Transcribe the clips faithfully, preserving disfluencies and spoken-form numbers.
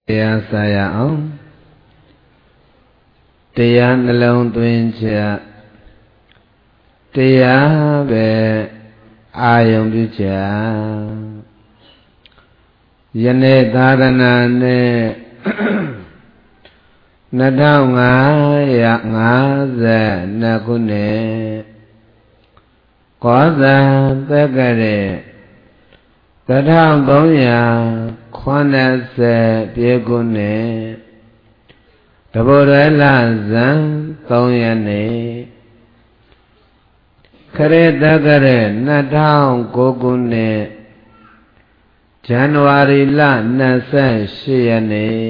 တရားစာရအောင်တရားနှလုံးသွင်းချက်တရားပဲအာယုံပြုချက်ယနေ့သာသနာနဲ့နှစ်ထောင်ငါးရာငါးဆယ်နှစ်ခုနှစ်ကောဇာသက္ကရေတထောင်သုံးရာခုနှစ်ဆယ်ပြည့်ခုနှစ်တဘောရလဇန်သုံးရက်နေ့ခရစ်တက္ကရေနှစ်ထောင်ကိုးခုနှစ်ဇန်နဝါရီလနှစ်ဆယ်ရှစ်ရက်နေ့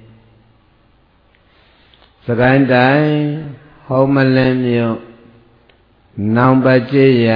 စကိုင်းတိုင်းဟောမလင်းမြို့နောင်ပကျရ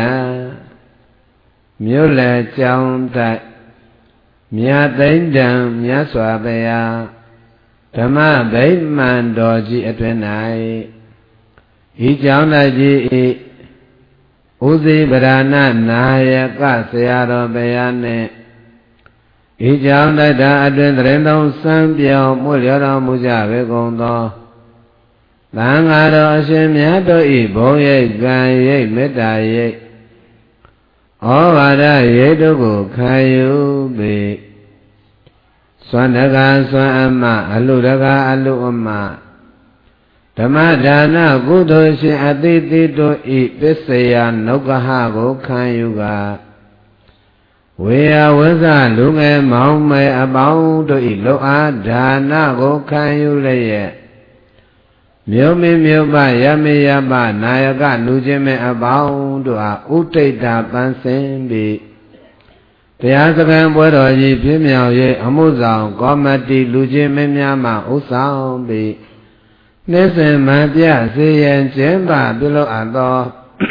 မြို့လယ်ကျောင်းတိုက်မြတ်သိမ့်တံမြတ်စွာဘုရားဓမ္မဗိမာန်တော်ကြီးအတွင်၌ဤကျောင်းတိုက်ကြီးဤဥသိပရဏနာယကဆရာတော်ဘုရားနှင့်ဤကျောင်းတိုက်တာအတွင်တရင်သုံးစံပြောင်းမှုလျော်တော်မူကြပေကုန်သောသံဃာတော်အရှင်မြတ်တို့ဤဘုံရိပ်ကံရိပ်မေတ္တာရိပ်ဩဝါဒရိပ်တို့ကိုခံယူပြီးစွမ်းတကားစွမ်းအမအလှတကားအလှအမဓမ္မဒါနကုသိုလ်ရှင်အတိတိတို့ဤပစ္စယနုက္ခဟကိုခံယူကာဝေယဝဇ္ဇလူငယ်မောင်မယ်အပေါင်းတို့ဤလောအားဒါနကိုခံယူလျက်မြို့မင်းမြို့ပရမေယပနာယကလူချင်းမဲ့အပေါင်းတို့အားဥဒိဋ္ဌပန်းစင်ပြီးတရားစခန်းပွဲတော်ကြီးပြည့်မြောက်၍အမှုဆောင်ကောမတီလူချင်းမင်းများမှဥဆောင်ပြီးနေ့စဉ်မှပြစေရန်ကျင်းပပြုလုပ်အပ်သော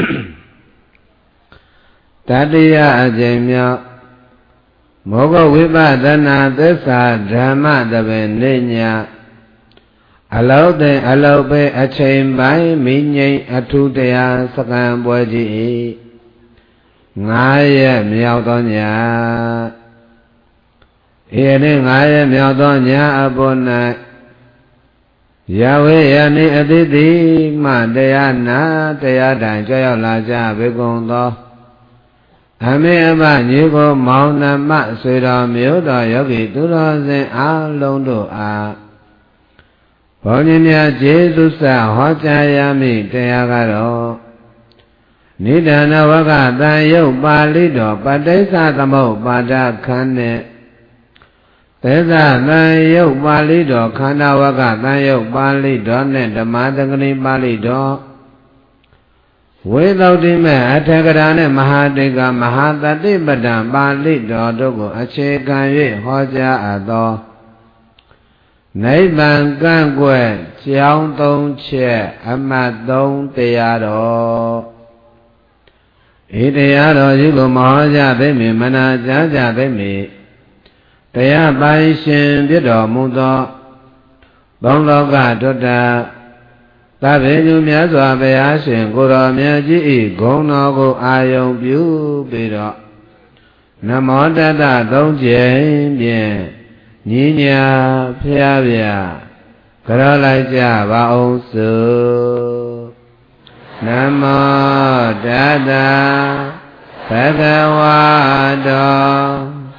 တတိယအကြိမ်မြောက်မောဂဝိပဿနာသစ္စာဓမ္မတပင်နေညာအလောတင်အလောပဲအချိန်ပိုင်းမိငိမ့်အထုတရားစကံပွဲကြီးငါးရက်မြောက်သောညဤနေ့ငါးရက်မြောက်သောညအပေါ်၌ယဝေယနေ့အတိတိမှတရားနာတရားတိုင်ကြောက်လာကြဘေကုန်သောအမေအမညီကိုမောင်နှမဆွေတော်မျိုးတော်ယောဂီသူတော်စင်အားလုံးတို့အားဘုန်းကြီးများကျေးဇူးစဟောကြားရမည့်တရားကတော့နိဒာနဝကတန်ယုတ်ပါဠိတော်ပဋိစ္စသမုပ္ပါဒခန်းနဲ့သေသတန်ယုတ်ပါဠိတော်ခန္ဓာဝကတန်ယုတ်ပါဠိတော်နဲ့ဓမ္မသင်္ကနိပါဠိတော်ဝေသုဒ္ဓိမေအထကရာနဲ့မဟာတိကမဟာတတိပဒံပါဠိတော်တို့ကိုအခြေခံ၍ဟောကြားအပ်သောနိဗ္ဗာန်ကန့်ကွက်ကြောင်းသုံးချက်အမှတ်သုံးတရားတော်ဤတရားတော်ကြီးကိုမဟောကြသိမည်မနာကြားကြသိမည်တရားပိုင်ရှင်ဖြစ်တော်မူသောဘုံလောကထွတ်တာသဗ္ဗေညုမြတ်စွာဘုရားရှင်ကိုယ်တော်မြတ်ကြီးဤဂုဏ်တော်ကိုအာယုံပြုပြီးတော့နမောတတသုံးကြိမ်ဖြင့်ညီညာဖျားဖျားကြောလိုက်ကြပါအောင်စို့နမောတတဘဂဝါတော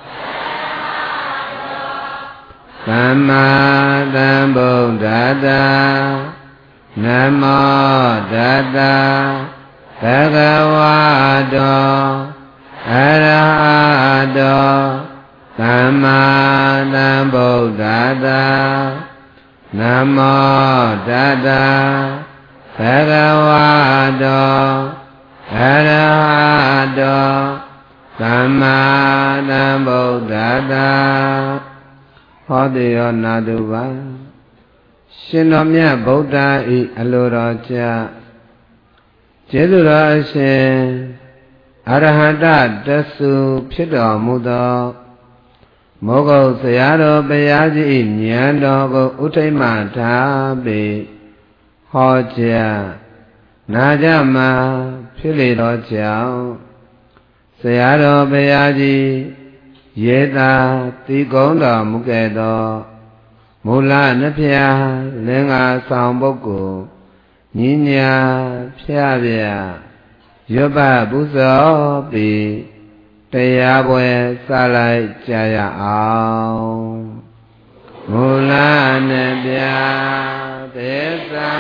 သမ္မာသမ္ဗုဒ္ဓတ္တနမောတတဘဂဝါတောအရဟတောသမ္မာသမ္ဗုဒ္ဓတ္တနမောတတဘဂဝါတောအရဟတောသမ္မာသမ္ဗုဒ္ဓတ္တဟောတိယောနာတုပါရှင်တော်မြတ်ဗုဒ္ဓဤအလိုတော်ကြကျေးဇူးတော်အရှင်အရဟတတဆုဖြစ်တော်မူသောမောဂုတ်ဆရာတော်ဘုရားကြီးဉာဏ်တော်ကိုဥထိမ့်မှထားပြီးဟောကြားနာကြမှာဖြစ်လေသောကြောင့်ဆရာတော်ဘုရားကြီးရေသာတိကုံးတော်မူခဲ့သောမူလနှဖျားလင်္ကာဆောင်ပုဂ္ဂိုလ်ညီညာဖျားပြရွတ်ပပူဇော်ပြီးတရားပွဲစလိုက်ကြရအောင်မူလနှဖျားသစ္စာ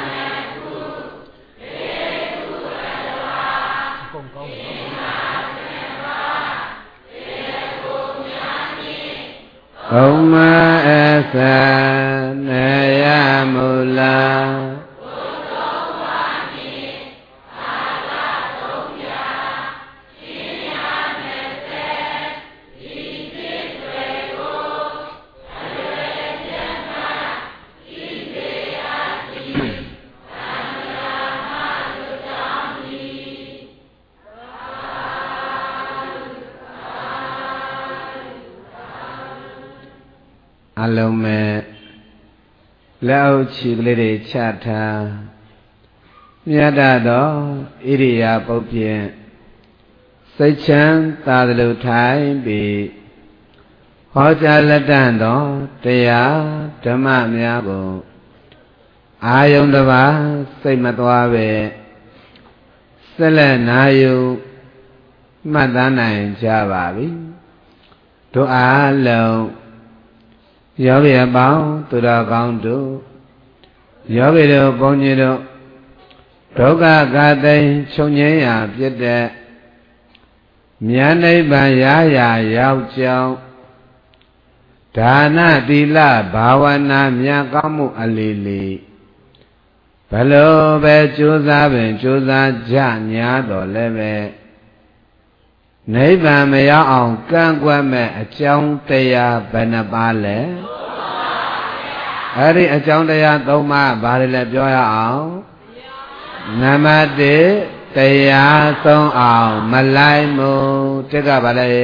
ဘုံမအသနေယမူလာဘုသောဝါမိအာလသုံးပြရှင်ညာမေသေဤစိတ်တွေကိုအလွယ်ပြတ်မှဤစေအတိသံဃာမလူတောင်းဤအလုံးမဲ့လက်အုပ်ချီကလေးတွေချထားမြတ်တော်ဣရိယာပုတ်ဖြင့်စိတ်ချမ်းသာသလိုထိုင်ပြီးဟောကြားလက်တန်သောတရားဓမ္မများကိုအာယုန်တစ်ပါးစိတ်မသွားပဲဆက်လက်နာယူမှတ်သားနိုင်ကြပါပြီတို့အားလုံးယောဂီအပေါင်းသူတော်ကောင်းတို့ယောဂီတို့ဘုန်းကြီးတို့ဒုက္ခကတိန်ချုပ်ငြိမ်းရာဖြစ်တဲ့မြတ်နိဗ္ဗာန်ရရာရောက်ကြောင်းဒါနသီလဘာဝနာမြတ်ကောင်းမှုအလီလီဘလို့ပဲကြိုးစားပင်ကြိုးစားကြညာတော်လည်းပဲနိဗ္ဗာန်မရောက်အောင်ကန့်ကွက်မဲ့အကြောင်းတရားဘယ်နှပါလဲအဲ့ဒီအကြောင်းတရားသုံးပါးဘာတွေလဲပြောရအောင်နံပါတ်တစ်တရားဆုံးအောင်မလိုက်မှုတစ်ကဘာလဲ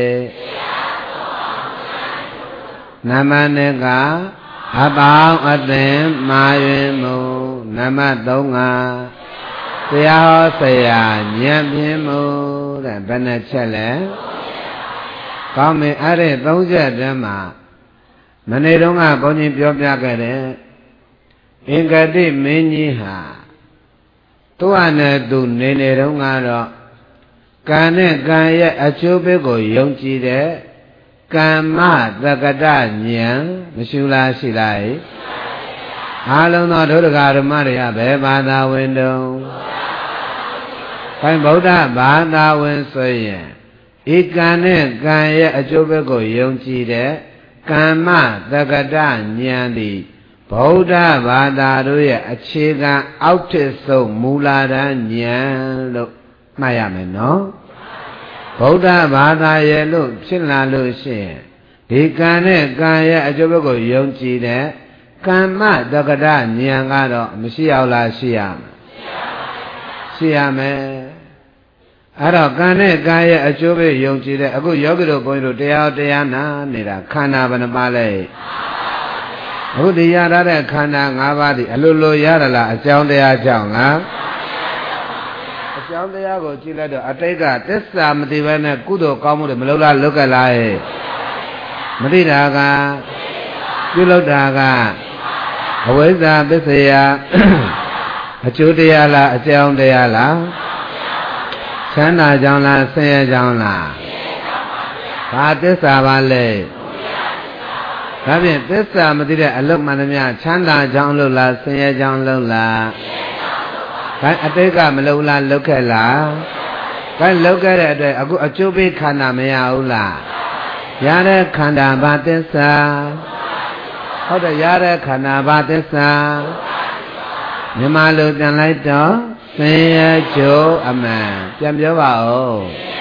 နံပါတ်နှစ်ကအပေါင်းအသင်မာယွင်မှုနံပါတ်သုံးကတရားဟောဆရာဉာဏ်ဖြင့်မှုတဲ့ဘယ်နှချက်လဲကောင်းပြီအဲ့ဒီသုံးချက်တည်းမှာမနေ့တုန်းကဘုန်းကြီးပြောပြခဲ့တဲ့အင်္ဂတိမင်းကြီးဟာသူ့ဟာနဲ့သူနေနေတုန်းကတော့ကံနဲ့ကံရဲ့အကျိုးပေးကိုယုံကြည်တဲ့ကမ္မသက္ကတဉာဏ်မရှိလားရှိလားအားလုံးသောဒုဒကာဓမ္မတွေကဘယ်ဘာသာဝင်တုံးခိုင်ဗုဒ္ဓဘာသာဝင်ဆိုရင်ဤကံနဲ့ကံရဲ့အကျိုးပဲကိုယုံကြည်တဲ့ကမ္မသက္ကတဉာဏ်သည်ဗုဒ္ဓဘာသာတို့ရဲ့အခြေခံအောက်ထစ်ဆုံးမူလာတန်းဉာဏ်လို့မှတ်ရမယ်နော်ဗုဒ္ဓဘာသာရဲ့လို့ဖြစ်လာလို့ရှိရင်ဒီကံနဲ့ကံရဲ့အကျိုးပဲကိုယုံကြည်တဲ့ကမ္မသက္ကတဉာဏ်ကတော့မရှိအောင်လားရှိရမယ်ရှိရမယ်အဲ့တော့ကံနဲ့ကံရဲ့အကျိုးပဲယုံကြည်တဲ့အခုယောဂီတို့ဘုန်းကြီးတို့တရားတရားနာနေတာခန္ဓာဘယ်နှပါလဲအခုဒီရတဲ့ခန္ဓာ၅ပါးဒီအလိုလိုရရလားအကြောင်းတရားကြောင့်လားအကြောင်းတရားကိုကြည့်လိုက်တော့အတိတ်ကသစ္စာမသိဘဲနဲ့ကုသိုလ်ကောင်းမှုတွေမလုပ်လားလုပ်ကြလားဟဲ့မသိတာကပြုလုပ်တာကအဝိဇ္ဇာပစ္စယအကျိုးတရားလားအကြောင်းတရားလားချမ်းသာကြောင်းလားဆင်းရဲကြောင်းလားဘာသစ္စာပါလဲဒါဖြင့်သစ္စာမသိတဲ့အလုတ်မှန်သမျှချမ်းသာကြောင်းလို့လားဆင်းရဲကြောင်းလို့လားဒါအတိတ်ကမလုပ်လားလုပ်ခဲ့လားဒါလုပ်ခဲ့တဲ့အတွက်အခုအကျိုးပေးခန္ဓာမရဘူးလားရတဲ့ခန္ဓာဘာသစ္စာဟုတ်တယ်ရတဲ့ခန္ဓာဘာသစ္စာမြမလိုပြန်လိုက်တော့ဆင်းရဲကျိုးအမှန်ပြန်ပြောပါဦး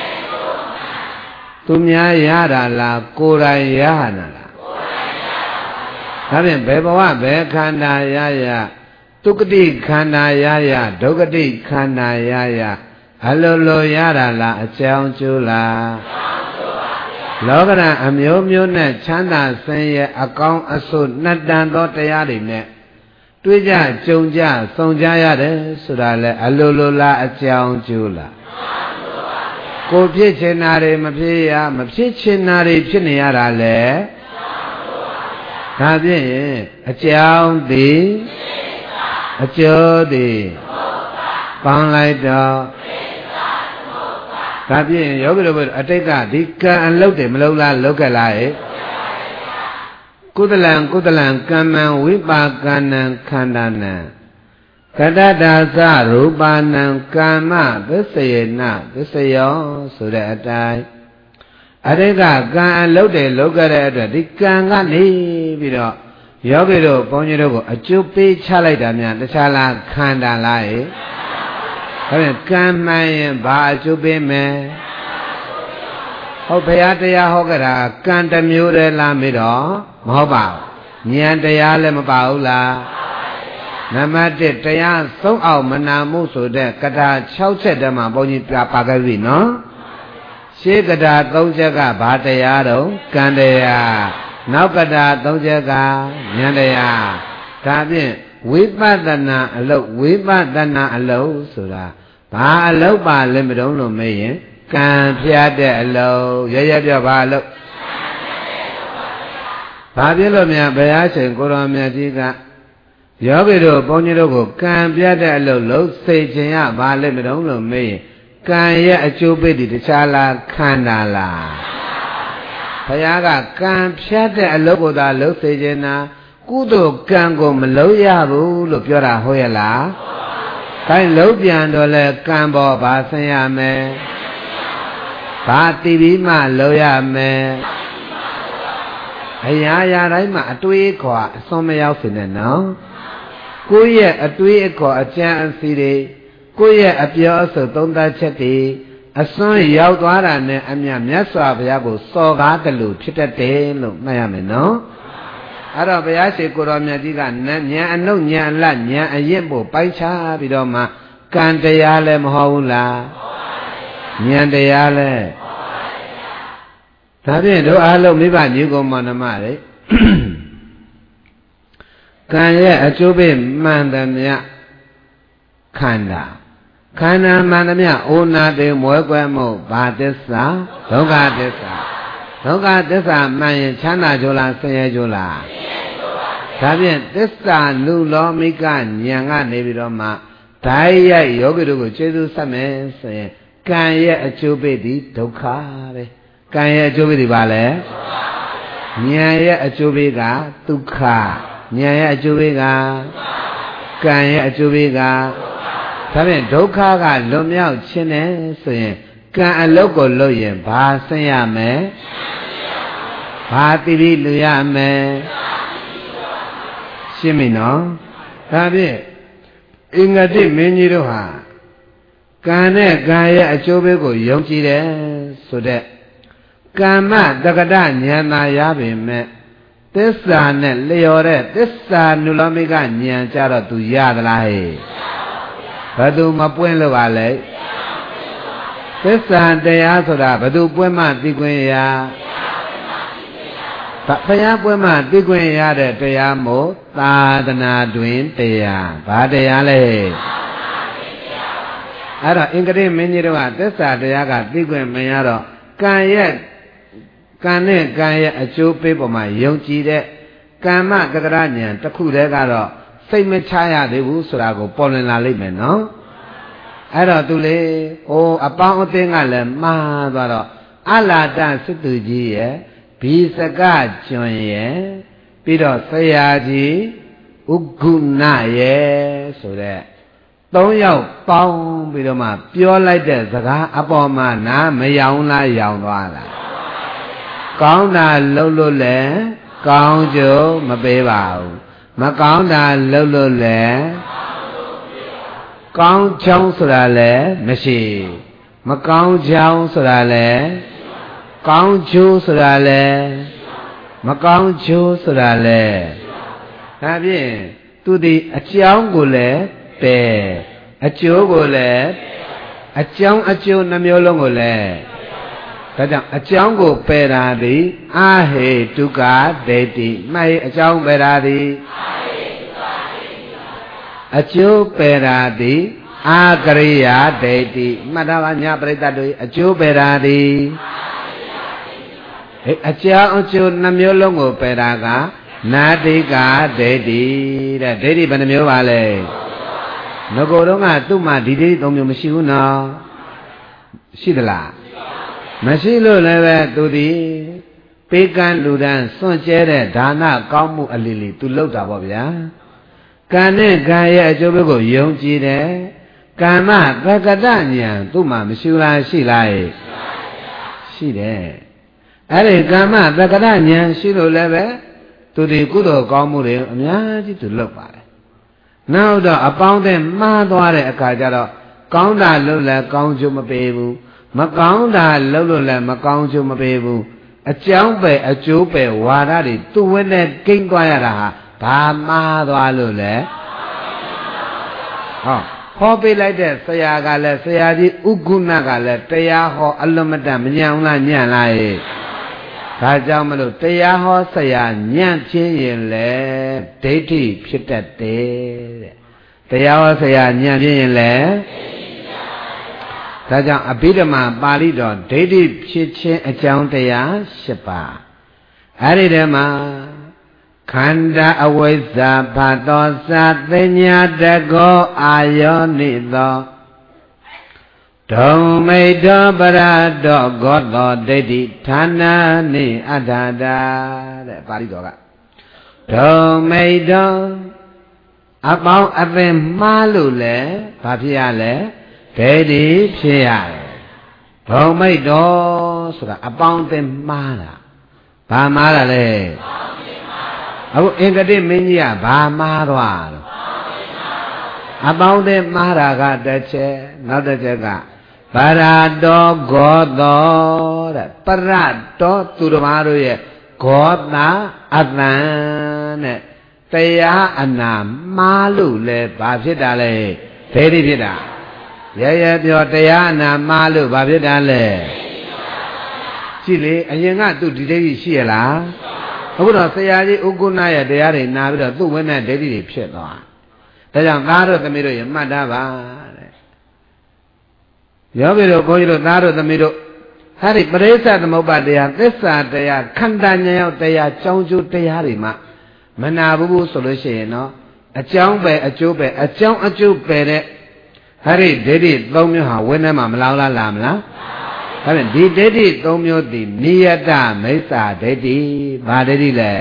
သူများရတာလားကိုယ်တိုင်ရဟနာလားဒါဖြင့်ဘယ်ဘဝဘယ်ခန္ဓာရရဒုက္ခတိခန္ဓာရရဒုက္ခတိခန္ဓာရရအလိုလိုရတာလားအကြောင်းကျိုးလားလောကရန်အမျိုးမျိုးနဲ့ချမ်းသာဆင်းရဲအကောင်းအဆိုးနှစ်တန်သောတရားတွေနဲ့တွေ့ကြကြုံကြဆုံကြရတယ်ဆိုတာလေအလိုလိုလားအကြောင်းကျိုးလားကိုဖြစ်ချင်တာတွေမဖြစ်ရမဖြစ်ချင်တာတွေဖြစ်နေရတာလေဒါဖြင့်အကြောင်းသည်အကျိုးသည်ပေါင်းလိုက်တော့ဒါဖြင့်ယောဂီတို့အတိတ်ကဒီကံအလုပ်တွေမလုပ်လားလုပ်ကြလားဟဲ့ကုသလံကုသလံကမ္မံဝိပါကနံခန္ဓာနံကတ္တဒါသရူပနံကာမသစ္စယေနသစ္စယောဆိုတဲ့အတိုင်းအတိတ်ကကံအလုပ်တွေလုပ်ကြတဲ့အတွက်ဒီကံကနေပြီးတော့ယောဂီတို့ဘုန်းကြီးတို့ကိုအကျိုးပေးချလိုက်တာများတခြားလားခန္ဓာလားဟဲ့ဒါဖြင့်ကံမှန်ရင်ဘာအကျိုးပေးမယ်ဟုတ်ဘုရားတရားဟောကြတာကံတစ်မျိုးတည်းလားမေးတော့မဟုတ်ပါဘူးဉာဏ်တရားလည်းမပါဘူးလားနံပါတ်တစ်တရားသုံးအောင်မနာမှုဆိုတဲ့ကထာ၆ချက်တည်းမှာဘုန်းကြီးပြပါခဲ့ပြီနော်ရှေးကထာ၃ချက်ကဘာတရားတော့ကံတရားနောက်ကထာ၃ချက်ကဉာဏ်တရားဒါဖြင့်ဝိပဿနာအလုပ်ဝိပဿနာအလုပ်ဆိုတာဘာအလုပ်ပါလဲမတုံးလို့မေးရင်ကံဖြတ်တဲ့အလုပ်ရရပြဘာအလုပ်ဘာဖြစ်လို့များဘုရားရှင်ကိုရောင်မြတ်ကြီးကယောဂီတို့ဘုန်းကြီးတို့ကိုကံပြတ်တဲ့အလုပ်လို့စိတ်ခြင်းရဘာလဲမတုံးလို့မေးရင်ကံရဲ့အကျိုးပေးတခြားလားခန္ဓာလားဘုရားကကံဖြတ်တဲ့အလုပ်ကိုသာလုပ်စေခြင်းနာကုသိုလ်ကံကိုမလုပ်ရဘူးလို့ပြောတာဟုတ်ရဲ့လားခိုင်းလုံးပြန်တော့လဲကံပေါ်ဘာဆင်းရမယ်ဘာတည်ပြီးမှလုပ်ရမယ်အရာရာတိုင်းမှာအတွေးအခေါ်အစွန်မရောက်စေနဲ့နော်ကိုယ့်ရဲ့အတွေးအခေါ်အကြံအစီတွေကိုယ့်ရဲ့အပြောအဆိုသုံးသပ်ချက်တွေအစွန်းရောက်သွားတာနဲ့အမြတ်မြတ်စွာဘုရားကိုစော်ကားတယ်လို့ဖြစ်တတ်တယ်လို့မှတ်ရမယ်နော်အဲ့တော့ဘုရားရှိခိုးတော်မြတ်ကြီးကဉာဏ်အနုဉာဏ်အလဉာဏ်အရင်ပို့ပိုင်းခြားပြီးတော့မှကံတရားလည်းမဟုတ်ဘူးလားဉာဏ်တရားလည်းဒါဖြင့်တို့အားလုံးမိဘညီကောင်မောင်နှမတွေကံရဲ့အကျိုးပေးမှန်သမျှခန္ဓာခန္ဓာမှန်သမျှအိုနာတေမွဲကွဲမှုဘာသစ္စာဒုက္ခသစ္စာဒုက္ခသစ္စာမှန်ရင်ချမ်းသာကြလားဆင်းရဲကြလားဒါဖြင့်သစ္စာနုလောမိကဉာဏ်ကနေပြီးတော့မှဓာတ်ရိုက်ယောဂီတို့ကိုကျေစုဆက်မယ်ဆိုရင်ကံရဲ့အကျိုးပေးသည်ဒုက္ခပဲကံရဲ့အကျိုးပေးသည်ဘာလဲဉာဏ်ရဲ့အကျိုးပေးကဒုက္ခဉာဏ်ရဲ့အကျိုးပေးကကံရဲ့အကျိုးပေးကဒါဖြင့်ဒုက္ခကလွန်မြောက်ခြင်းနဲ့ဆိုရင်ကံအလုပ်ကိုလုပ်ရင်ဘာဆင်းရမယ်ဘာတိတိလူရမယ်ရှင်းပြီနော်ဒါဖြင့်အင်္ဂတိမင်းကြီးတို့ဟာကံနဲ့ကံရဲ့အကျိုးပေးကိုယုံကြည်တယ်ဆိုတဲ့ကမ္မတက္ကဋဉာဏ်သာရပေမဲ့သစ္စာနဲ့လျော်တဲ့သစ္စာနုလောမိကဉာဏ်ကြတော့သူရသလားဟဲ့ဘယ်သူမပွင့်လို့ပါလဲသစ္စာတရားဆိုတာဘယ်သူပွင့်မှသိခွင့်ရဘုရားပွင့်မှသိခွင့်ရတဲ့တရားမို့သာသနာတွင်တရားဘာတရားလဲအဲ့တော့အင်္ဂရိမင်းကြီးတို့ကသစ္စာတရားကသိခွင့်မရတော့ကံရဲ့ကံနဲ့ကံရဲ့အကျိုးပေးပေါ်မှာယုံကြည်တဲ့ကမ္မတက္ကရာဉာဏ်တစ်ခုတည်းကတော့စိတ်မချရသေးဘူးဆိုတာကိုပေါ်လွင်လာလိမ့်မယ်နော်အဲ့တော့သူလေဟိုအပေါင်းအသင်းကလည်းမှားသွားတော့အလာတစစ်သူကြီးရဲ့ဘီစကကျွန်းရဲ့ပြီးတော့ဆရာကြီးဥက္ကုဏရဲ့ဆိုတဲ့သုံးယောက်ပေါင်းပြီးတော့မှပြောလိုက်တဲ့စကားအပေါ်မှာနားမယောင်လားယောင်သွားလားကောင်းတာလှုပ်လို့လဲကောင်းကျိုးမပေးပါဘူးမကောင်းတာလှုပ်လို့လဲကောင်းချောင်းဆိုတာလဲမရှိမကောင်းချောင်းဆိုတာလဲကောင်းကျိုးဆိုတာလဲမကောင်းကျိုးဆိုတာလဲဒါဖြင့်သူဒီအကြောင်းကိုလည်းပယ်အကျိုးကိုလည်းအကြောင်းအကျိုးနှမျိုးလုံးကိုလည်းဒါကြောင့်အကြောင်းကိုပယ်တာသည်အာဟေတုကဒိဋ္ဌိမှတ်အကြောင်းပယ်တာသည်အကျိုးပယ်တာသည်အာကရိယာဒိဋ္ဌိမှတ်တာပါညာပရိသတ်တို့အကျိုးပယ်တာသည်အကြောင်းအကျိုးနှမျိုးလုံးကိုပယ်တာကနာတိကာဒိဋ္ဌိတဲ့ဒိဋ္ဌိဘယ်နှမျိုးပါလဲငကိုယ်တော့ကသူ့မှာဒီဒိဋ္ဌိသုံးမျိုးမရှိဘူးနော်ရှိသလားမရှိလို့လည်းပဲသူဒီပေးကမ်းလူတန်းစွန့်ကြဲတဲ့ဒါနကောင်းမှုအလီလီသူလုပ်တာပေါ့ဗျာကံနဲ့ကံရဲ့အကျိုးဘက်ကိုယုံကြည်တယ်ကမ္မသက္ကတဉာဏ်သူ့မှာမရှိလားရှိလားရှိတယ်အဲ့ဒီကမ္မသက္ကတဉာဏ်ရှိလို့လည်းပဲသူဒီကုသိုလ်ကောင်းမှုတွေအများကြီးသူလုပ်ပါတယ်နောက်တော့အပေါင်းတဲ့မှားသွားတဲ့အခါကျတော့ကောင်းတာလုပ်လည်းကောင်းကျိုးမပေးဘူးမကောင်းတာလုပ်လို့လည်းမကောင်းကျိုးမပေးဘူးအကြောင်းပဲအကျိုးပဲဝါဒတွေသူ့ဝင်းနဲ့ကိန်းသွားရတာဟာဘာမှားသွားလို့လဲဟောဟောပေးလိုက်တဲ့ဆရာကလည်းဆရာကြီးဥက္ကုဏကလည်းတရားဟောအလွန်မတန်မညံလားညံ့လားရဲ့ဒါကြောင့်မလို့တရားဟောဆရာညံ့ချင်းရင်လေဒိဋ္ဌိဖြစ်တတ်တယ်တဲ့တရားဟောဆရာညံ့ချင်းရင်လေဒါကြောင့်အဘိဓမ္မာပါဠိတော်ဒိဋ္ဌိဖြစ်ခြင်းအကြောင်းတရား၈ပါးအဲ့ဒီထဲမှာခန္ဓာအဝိဇ္ဇာဘာသောသာသိညာတကောအာယောနိသောဓမ္မိတောပရတောဂောသောဒိဋ္ဌိဌာနာနိအဋ္ဌတာတဲ့ပါဠိတော်ကဓမ္မိတောအပေါင်းအသင်မှားလို့လဲဘာဖြစ်ရလဲဒိဋ္ဌိဖြစ်ရတယ်ဓမ္မိတောဆိုတာအပေါင်းအသင်မှားတာဘာမှားတာလဲအခုအင်္ဂတိမင်းကြီးကဘာမှားသွားတော့အပေါင်းအသင်မှားတာကတစ်ချက်နောက်တစ်ချက်ကပရတောဂောသောတဲ့ပရတောသူတော်ဘာတို့ရဲ့ဂောတာအတန်တဲ့တရားအနာမှားလို့လဲဘာဖြစ်တာလဲဒိဋ္ဌိဖြစ်တာရဲရဲပြောတရားအနာမှားလို့ဘာဖြစ်တာလဲရှိလေအရင်ကသူဒီဒိဋ္ဌိရှိရလားအခုတော့ဆရာကြီးဥက္ကုဏရဲ့တရားတွေနာပြီးတော့သူ့ဝိနဲ့ဒိဋ္ဌိတွေဖြစ်သွားဒါကြောင့်သားတို့သမီးတို့ရမှတ်သားပါတဲ့ယောဂီတို့ဘုန်းကြီးတို့သားတို့သမီးတို့ဟာဒီပရိစ္ဆသမုပ္ပါတရားသစ္စာတရားခန္ဓာဉာဏ်ရောက်တရားကြောင်းကျိုးတရားတွေမှာမနာဘူးဘူးဆိုလို့ရှိရင်တော့အကြောင်းပဲအကျိုးပဲအကြောင်းအကျိုးပဲတဲ့ဟာဒီဒိဋ္ဌိသုံးမျိုးဟာဝိနဲ့မှာမလောက်လားလားမလားဒါဖြင့်ဒီဒိဋ္ဌိသုံးမျိုးတည်နိယတမိစ္ဆာဒိဋ္ဌိဘာဒိဋ္ဌိလဲ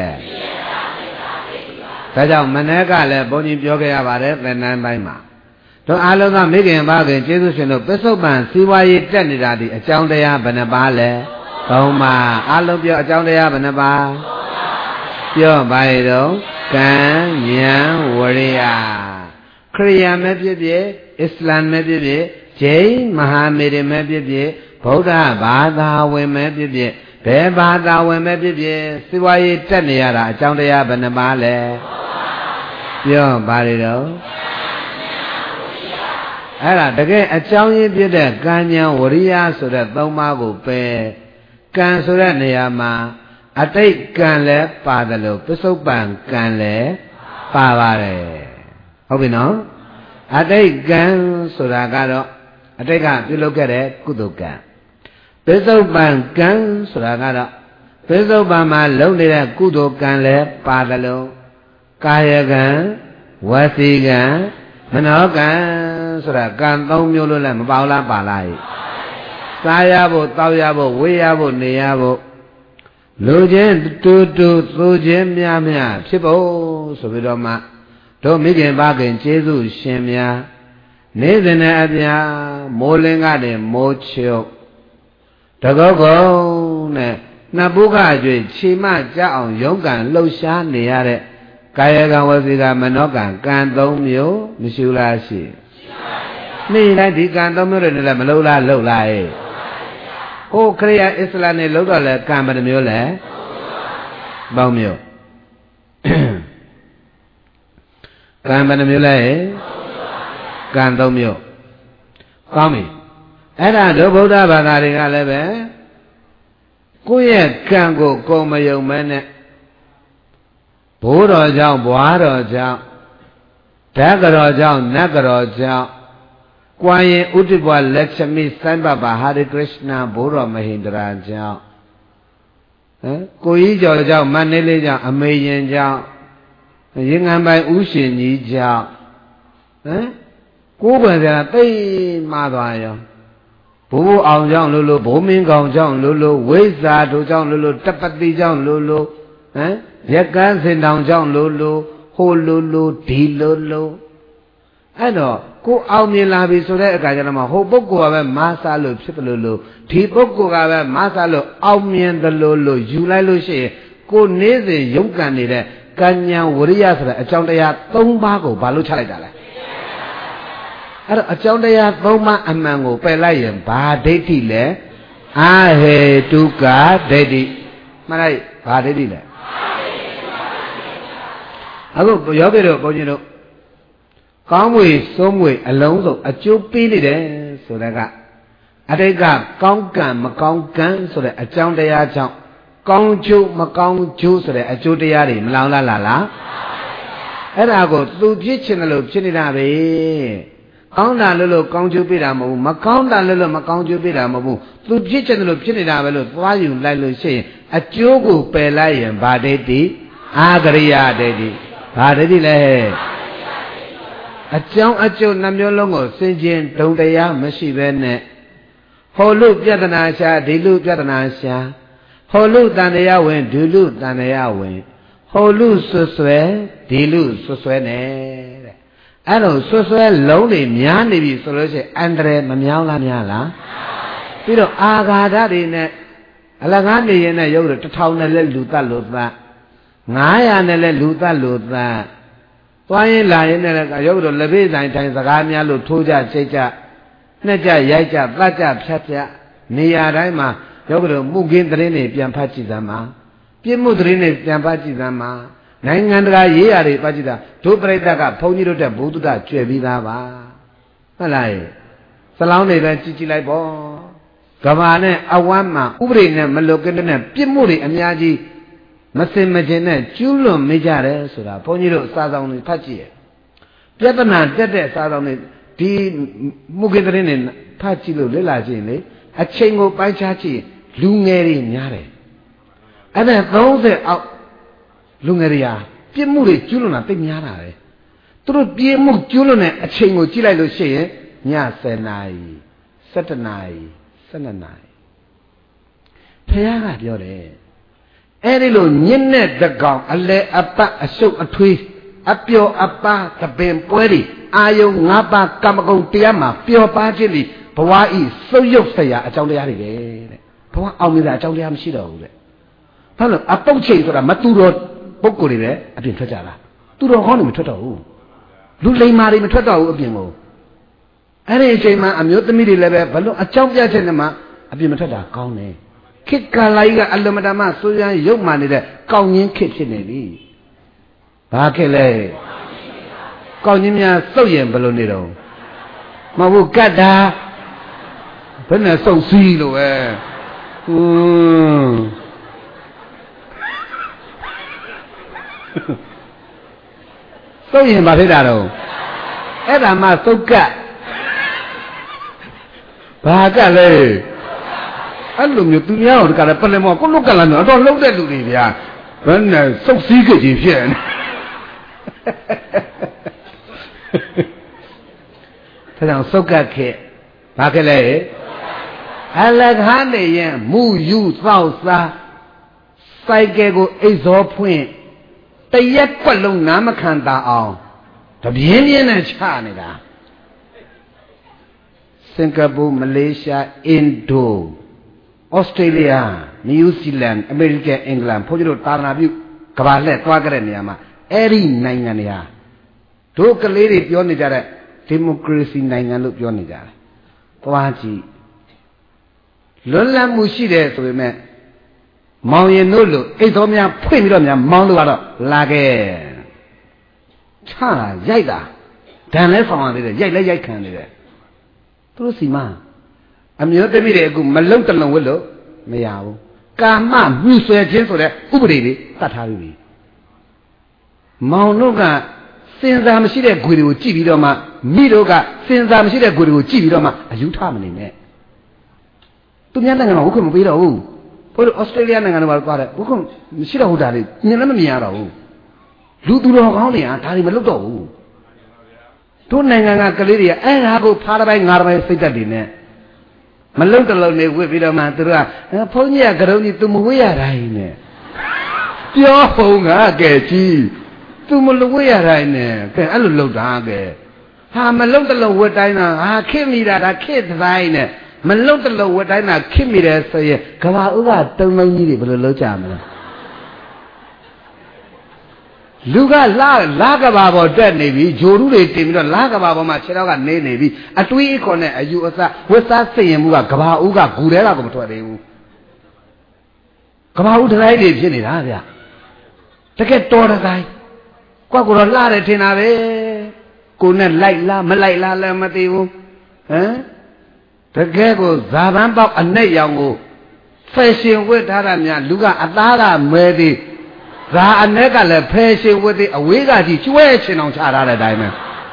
ဒါကြောင့်မနေ့ကလည်းဘုန်းကြီးပြောခဲ့ရပါတယ်သင်္นานပိုင်းမှာတို့အားလုံးကမိခင်ဘာခင်ကျေးဇူးရှင်တို့ပစ္စုပန်စီဝါရေးတက်နေတာဒီအကြောင်းတရားဘယ်နှပါလဲသုံးပါးအားလုံးပြောအကြောင်းတရားဘယ်နှပါပြောပါရတော့ကံဉာဏ်ဝရိယခရိယာမဲ့ဖြစ်ဖြစ်အစ္စလာမ်မဲ့ဖြစ်ဖြစ်ဂျိန်းမဟာမေရမဲ့ဖြစ်ဖြစ်ဗုဒ္ဓဘာသာဝင်မဲ့ဖြစ်ဖြစ်ဘယ်ဘာသာဝင်မဲ့ဖြစ်ဖြစ်စီဝါရေးတက်နေရတာအကြောင်းတရားဘယ်နှပါလဲပြောပါရတော့အဲ့ဒါတကယ်အကြောင်းရင်းဖြစ်တဲ့ကံဉာဏ်ဝရိယဆိုတဲ့သုံးပါးကိုပဲကံဆိုတဲ့နေရာမှာအတိတ်ကံလည်းပါတယ်လို့ပစ္စုပန်ကံလည်းပါပါတယ်ဟုတ်ပြီနော်အတိတ်ကံဆိုတာကတော့အတိတ်ကပြုလုပ်ခဲ့တဲ့ကုသိုလ်ကံပစ္စုပန်ကံဆိုတာကတော့ပစ္စုပန်မှာလုပ်နေတဲ့ကုသိုလ်ကံလည်းပါတယ်လို့ကာယကံဝစီကံမနောကံဆိုတာကံသုံးမျိုးလို့လည်းမပါလားပါလားစားရဖို့တောက်ရဖို့ဝေးရဖို့နေရဖို့လူချင်းတူတူသူချင်းများများဖြစ်ဖို့ဆိုပြီးတော့မှတို့မိခင်ဘာခင်ကျေးဇူးရှင်များနေစဉ်နဲ့အပြာမိုးလင်းကတည်းမိုးချုပ်တကုတ်ကုန်းနဲ့နှစ်ပုခအကျွေးခြေမကြအောင်ရုန်းကန်လှုပ်ရှားနေရတဲ့ကာယကံဝစီကမနောကံကံသုံးမျိုးမရှိလားရှိမိလိုက်ဒီကံသုံးမျိုးတွေလည်းမလုံးလားလှုပ်လားရဲ့ဟိုခရိယာအစ္စလာမ်နဲ့လုံးတော့လဲကံဘယ်နှမျိုးလဲပေါင်းမျိုးကံဘယ်နှမျိုးလဲကံသုံးမျိုးကောင်းပြီအဲ့ဒါတို့ဗုဒ္ဓဘာသာတွေကလည်းပဲကိုယ့်ရဲ့ကံကိုကိုယ်မယုံမဲနဲ့ဘိုးတော်ကြောင့်ဘွားတော်ကြောင့်ဓာတ်ကတော်ကြောင့်နတ်ကတော်ကြောင့်ကွာရင်ဥဒိဘဝလက်ချမိစိုင်းဘဘာဟာရခရစ်ယာန်ဘိုးတော်မဟိန္ဒရာကြောင့်ကိုကြီးကျော်ကြောင့်မန္တလေးကြောင့်အမေရင်ကြောင့်ရင်ငံပိုင်ဥရှင်ကြီးကြောင့်ဟမ်ကိုးကွယ်စရာတိတ်မှားသွားရောဘိုးဘိုးအောင်ကြောင့်လို့လို့ဘိုးမင်းကောင်ကြောင့်လို့လို့ဝိဇ္ဇာတို့ကြောင့်လို့လို့တပတိကြောင့်လို့လို့ဟမ်ရက်ကန်းစင်တောင်ကြောင့်လို့လို့ဟိုလို့လို့ဒီလို့လို့အဲ့တော့ကိုအောင်မြင်လာပြီဆိုတဲ့အခါကျတော့မှဟိုပုဂ္ဂိုလ်ကပဲမဆာလို့ဖြစ်တယ်လို့လို့ဒီပုဂ္ဂိုလ်ကပဲမဆာလို့အောင်မြင်တယ်လို့လို့ယူလိုက်လို့ရှိရင်ကိုနေ့စဉ်ရုပ်ကန်နေတဲ့ကဉ္ဉံဝရိယဆိုတဲ့အကြောင်းတရား၃ပါးကိုဘာလို့ချလိုက်တာလဲအဲ့တော့အကြောင်းတရား၃ပါးအမှန်ကိုပယ်လိုက်ရင်ဘာဒိဋ္ဌိလဲအာဟေတုကဒိဋ္ဌိမှန်လိုက်ဘာဒိဋ္ဌိလဲအခုယောဂီတို့ဘုန်းကြီးတို့ကောင်းမွေစိုးမွေအလုံးစုံအကျိုးပေးနေတယ်ဆိုတဲ့ကအတိတ်ကကောင်းကံမကောင်းကံဆိုတဲ့အကြောင်းတရားကြောင့်ကောင်းကျိုးမကောင်းကျိုးဆိုတဲ့အကျိုးတရားတွေမလောင်လာလားလားအဲ့ဒါကိုသူဖြစ်ချင်တယ်လို့ဖြစ်နေတာပဲကောင်းတာလို့လို့ကောင်းကျိုးပေးတာမဟုတ်ဘူးမကောင်းတာလို့လို့မကောင်းကျိုးပေးတာမဟုတ်ဘူးသူဖြစ်ချင်တယ်လို့ဖြစ်နေတာပဲလို့သွားယူလိုက်လို့ရှိရင်အကျိုးကိုပယ်လိုက်ရင်ဗာဒိဋ္ဌိအာဂရိယဒိဋ္ဌိဗာဒိဋ္ဌိလဲအကြောင်းအကျိုးနှမျိုးလုံးကိုစင်ကြင်ဒုံတရားမရှိဘဲနဲ့ဟောလူပြဒနာရှာဒီလူပြဒနာရှာဟောလူတန်တရားဝင်ဒီလူတန်တရားဝင်ဟောလူဆွဆွဲဒီလူဆွဆွဲနဲ့တဲ့အဲ့တော့ဆွဆွဲလုံးတွေများနေပြီဆိုလို့ရှိရင်အန္တရာယ်မများလားများလားပြီးတော့အာဃာတတွေနဲ့အလကားနေရင်နဲ့ရုပ်တော့တစ်ထောင်နဲ့လဲလူတတ်လို့သတ်ငါးရာနဲ့လဲလူတတ်လို့သတ်သွားရင်လာရင်လည်းရုပ်တော့လက်ဖေးဆိုင်တိုင်းစကားများလို့ထိုးကြချိတ်ကြနှစ်ကြရိုက်ကြသတ်ကြဖြတ်ဖြတ်နေရာတိုင်းမှာရုပ်တော့မှုခင်းသတင်းတွေပြန်ဖတ်ကြည့်သမ်းပါပြစ်မှုသတင်းတွေပြန်ဖတ်ကြည့်သမ်းပါနိုင်ငံတကာရေးရာတွေဖတ်ကြည့်တာဒုပရိသတ်ကဘုန်းကြီးတို့တဲ့ဘုဒ္ဓတာကျွယ်ပြီးသားပါဟုတ်လားစလောင်းတွေပဲကြည့်ကြည့်လိုက်ပေါ့ကဘာနဲ့အဝမ်းမှာဥပဒေနဲ့မလွတ်ကင်းတဲ့ပြစ်မှုတွေအများကြီးမစင်မကျင်နဲ့ကျူးလွန်မိကြတယ်ဆိုတာဘုန်းကြီးတို့စာဆောင်တွေဖတ်ကြည့်ရပြဿနာတက်တဲ့စာဆောင်တွေဒီမှုကိတဲ့နဲ့ဖတ်ကြည့်လို့လေ့လာကြည့်ရင်လေအချိန်ကိုပိုင်းခြားကြည့်လူငယ်တွေများတယ်အဲ့ဒါသုံးဆယ်အောက်လူငယ်တွေဟာပြစ်မှုတွေကျူးလွန်တာသိများတာပဲသူတို့ပြစ်မှုကျူးလွန်တဲ့အချိန်ကိုကြည့်လိုက်လို့ရှိရင်ညဆယ်နာရီဆယ်တစ်နာရီဆယ်နှစ်နာရီဘုရားကပြောတယ်အဲ့ဒီလိုညစ်နဲ့တကောင်အလဲအပတ်အရှုပ်အထွေးအပျော်အပါသပင်ပွဲတွေအာယုံငါးပါးကမ္မဂုဏ်တရားမှာပျော်ပါခြင်းလီဘဝဤစုပ်ယုပ်ဆက်ရာအကြောင်းတရားတွေပဲတဲ့ဘဝအောင်မြင်တာအကြောင်းတရားမရှိတော့ဘူးတဲ့ဘာလို့အပုတ်ချိန်ဆိုတာမတူတော့ပုဂ္ဂိုလ်တွေပဲအပြင်ထွက်ကြတာသူတော်ကောင်းတွေမထွက်တော့ဘူးလူလိမ္မာတွေမထွက်တော့ဘူးအပြင်ကိုအဲ့ဒီအချိန်မှာအမျိုးသမီးတွေလည်းပဲဘလို့အကြောင်းပြချက်နဲ့မှအပြင်မထွက်တာကောင်းတယ်ခေတ်ကာလကြီးကအလမတမဆိုးရန်ရုပ်မှနေတဲ့ကောင်းခြင်းခေတ်ဖြစ်နေပြီဘာခေတ်လဲကောင်းခြင်းများစုပ်ရင်ဘယ်လိုနေတော့မဟုတ်ဘူးကတ်တာဘယ်နဲ့စုပ်စည်းလို့ပဲဟွန်းစုပ်ရင်ဘာဖြစ်တာတော့အဲ့ဒါမှစုပ်ကတ်ဘာကတ်လဲအဲ့လိုမျိုးသူများတို့ကလည်းပလင်မောကိုလုတ်ကလာတော့တော့လှုပ်တဲ့လူတွေဗျာဘယ်နဲ့စုပ်စည်းကြည့်ဖြစ်နေဒါကြောင့်စုပ်ကတ်ခဲ့ဘာခဲ့လဲအလကားနေရင်မူယူသောက်စားစိုက်ကဲကိုအိတ်စောဖွင့်တရက်ကွက်လုံးနားမခံတာအောင်တပြင်းပြင်းနဲ့ချနေတာစင်ကာပူမလေးရှားအင်ဒိုဩစတြေးလျနယူးဇီလန်အမေရိကန်အင်္ဂလန်ဘုန်းကြီးတို့တာနာပြုကဘာလှည့်သွားကြတဲ့နေရာမှာအဲ့ဒီနိုင်ငံတွေဟာတို့ကလေးတွေပြောနေကြတဲ့ဒီမိုကရေစီနိုင်ငံလို့ပြောနေကြတယ်သွားကြည့်လွတ်လပ်မှုရှိတယ်ဆိုပေမဲ့မောင်ရင်တို့လို့အိတ်တော်များဖွင့်ပြီးတော့များမောင်းလို့ကတော့လာခဲ့ချတာရိုက်တာဒဏ်လဲဆောင်ရသေးတယ်ရိုက်လဲရိုက်ခံနေတယ်သူတို့စီမအမျိုးသမီးတွေအခုမလုံတလုံဝတ်လို့မရဘူးကာမမြူဆွဲခြင်းဆိုတဲ့ဥပဒေတွေတတ်ထားပြီမောင်တို့ကစင်စားမရှိတဲ့ဂွေတွေကိုကြည့်ပြီးတော့မှမိတို့ကစင်စားမရှိတဲ့ဂွေတွေကိုကြည့်ပြီးတော့မှအယူထမနေနဲ့သူများနိုင်ငံမှာဟုတ်ခွင့်မပေးတော့ဘူးဘုရားဩစတြေးလျနိုင်ငံမှာသွားတယ်ဘုခုမရှိတော့ဟုတ်တာလေမြင်လည်းမမြင်ရတော့ဘူးလူသူတော်ကောင်းတွေကဒါတွေမလုပ်တော့ဘူးတို့နိုင်ငံကကလေးတွေကအဲ့ဒါကိုဖားတစ်ပိုင်းငါးတစ်ပိုင်းစိတ်သက်တွေနဲ့မလုံတလုံနေဝစ်ပြီးတော့မှသူတို့ကဘုန်းကြီးကကရုံကြီး तू မဝစ်ရတိုင်းနဲ့ပြောဟုတ်ငါကဲကြီး तू မလွတ်ရတိုင်းနဲ့ကဲအဲ့လိုလုပ်တာကဲဟာမလုံတလုံဝစ်တိုင်းတာဟာခစ်မိတာဒါခစ်တိုင်းနဲ့မလုံတလုံဝစ်တိုင်းတာခစ်မိတယ်ဆိုရင်ကဘာဥကတုံလုံးကြီးတွေဘယ်လိုလုပ်ကြမလဲလူကလာလာကဘာပေါ်တက်နေပြီဂျိုရုတွေတင်ပြီးတော့လာကဘာပေါ်မှာခြေထောက်ကနေနေပြီအတွေးအခေါ်နဲ့အယူအဆဝတ်စားစိတ်ရင်မှုကကဘာဥကဂူတဲကကိုမထွက်သေးဘူးကဘာဥတိုင်းတွေဖြစ်နေတာဗျတကယ်တော်တိုင်းကွက်ကိုတော့လှတယ်ထင်တာပဲကိုနဲ့လိုက်လားမလိုက်လားလည်းမသိဘူးဟမ်တကယ်ကိုဇာပန်းပေါက်အနဲ့ရောင်ကိုဖက်ရှင်ဝတ်ထားတာများလူကအသားကမဲသေးဇာအနဲ့ကလည်းဖယ်ရှင်ဝတ်သေးအဝေးကကြီးကျွဲချင်အောင်ချထားတဲ့အတိုင်းပဲ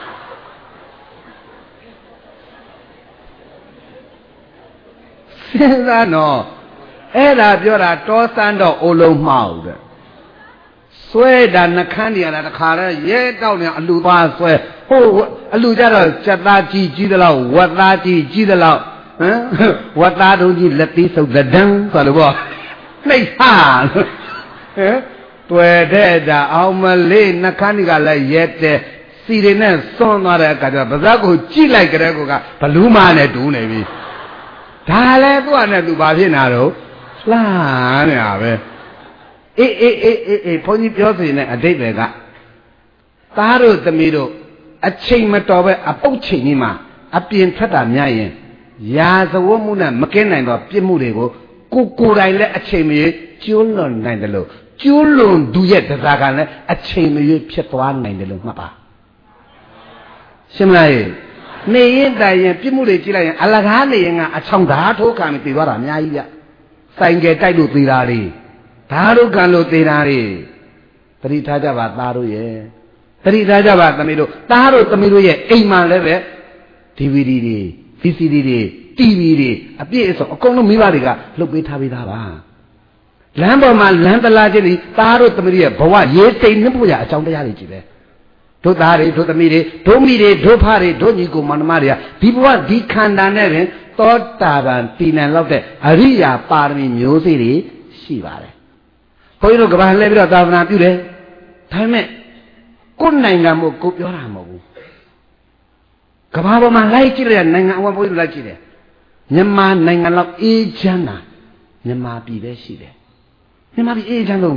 စဉ်းစားတော့အဲ့ဒါပြောတာတောစမ်းတော့အိုလုံးမှောက်တဲ့ဆွဲတာနှခမ်းနေရတာတခါလဲရဲတောက်နေအလူသွားဆွဲဟိုအလူကြတော့စက်သားကြီးကြီးသလောက်ဝက်သားကြီးကြီးသလောက်ဟမ်ဝက်သားတို့ကြီးလက်သေးဆုပ်လက်တန်းဆိုလို့ပေါ့နှိပ်ဟာဟမ်တွေ့တဲ့တာအောင်မလေးနှခမ်းကြီးကလည်းရဲတဲ့စီတွေနဲ့စွန့်သွားတဲ့အခါကျတော့ဗဇက်ကိုကြိလိုက်ကြတဲ့ကောကဘလူးမနဲ့တူးနေပြီဒါလည်းသူ့အနေနဲ့သူဘာဖြစ်နေတာတော့လှမ်းနေတာပဲအေးအေးအေးအေးအေးဘုန်းကြီးပြောစီနေအတိတ်ပဲကသားတို့သမီးတို့အချိန်မတော်ပဲအပုတ်ချိန်ကြီးမှာအပြင်ထွက်တာများရင်ရာဇဝတ်မှုနဲ့မကင်းနိုင်တော့ပြစ်မှုတွေကိုကိုကိုယ်တိုင်လည်းအချိန်မရွေးကျိုးလွန်နိုင်တယ်လို့ကျိုးလွန်သူရဲ့တရားကလည်းအချိန်မရွေးဖြစ်သွားနိုင်တယ်လို့မှတ်ပါရှင်းမလားနေရင်တိုင်ရင်ပြစ်မှုတွေကြည့်လိုက်ရင်အလကားနေရင်ကအချောင်ဓာတ်ထိုးခံပြီးတည်သွားတာအများကြီးဗျစိုင်ကယ်တိုက်လို့သေးတာတွေဓာတ်တို့ကန်လို့သေးတာတွေတတိထားကြပါသားတို့ရဲ့တတိထားကြပါသမီးတို့သားတို့သမီးတို့ရဲ့အိမ်မှာလည်းပဲ ဒီ ဗီ ဒီ တွေ ဗီ စီ ဒီ တွေ တီ ဗီ တွေအပြည့်အစုံအကုန်လုံးမိဘတွေကလှုပ်ပေးထားပေးသားပါလမ်းပေါ်မှာလမ်းတလားချင်းဒီသားတို့သမီးတွေရဲ့ဘဝရေးတိမ်နှဖို့ရအကြောင်းတရားတွေကြည့်ပဲတို့သားတွေတို့သမီးတွေတို့မိတွေတို့ဖတွေတို့ညီကိုမောင်နှမတွေကဒီဘဝဒီခန္ဓာနဲ့ပင်သောတာပန်တည်နိုင်လောက်တဲ့အရိယာပါရမီမျိုးစေ့တွေရှိပါတယ်ဘုန်းကြီးတို့ကဘာလဲပြီးတော့သာသနာပြုတယ်ဒါပေမဲ့ကိုယ်နိုင်ငံမို့ကိုပြောတာမဟုတ်ဘူးကဘာပေါ်မှာလိုက်ကြည့်တဲ့နိုင်ငံအဝဘုန်းကြီးတို့လိုက်ကြည့်တယ်မြန်မာနိုင်ငံလောက်အေးချမ်းတာမြန်မာပြည်ပဲရှိတယ်မြန်မာပြည်အေးချမ်းလုံး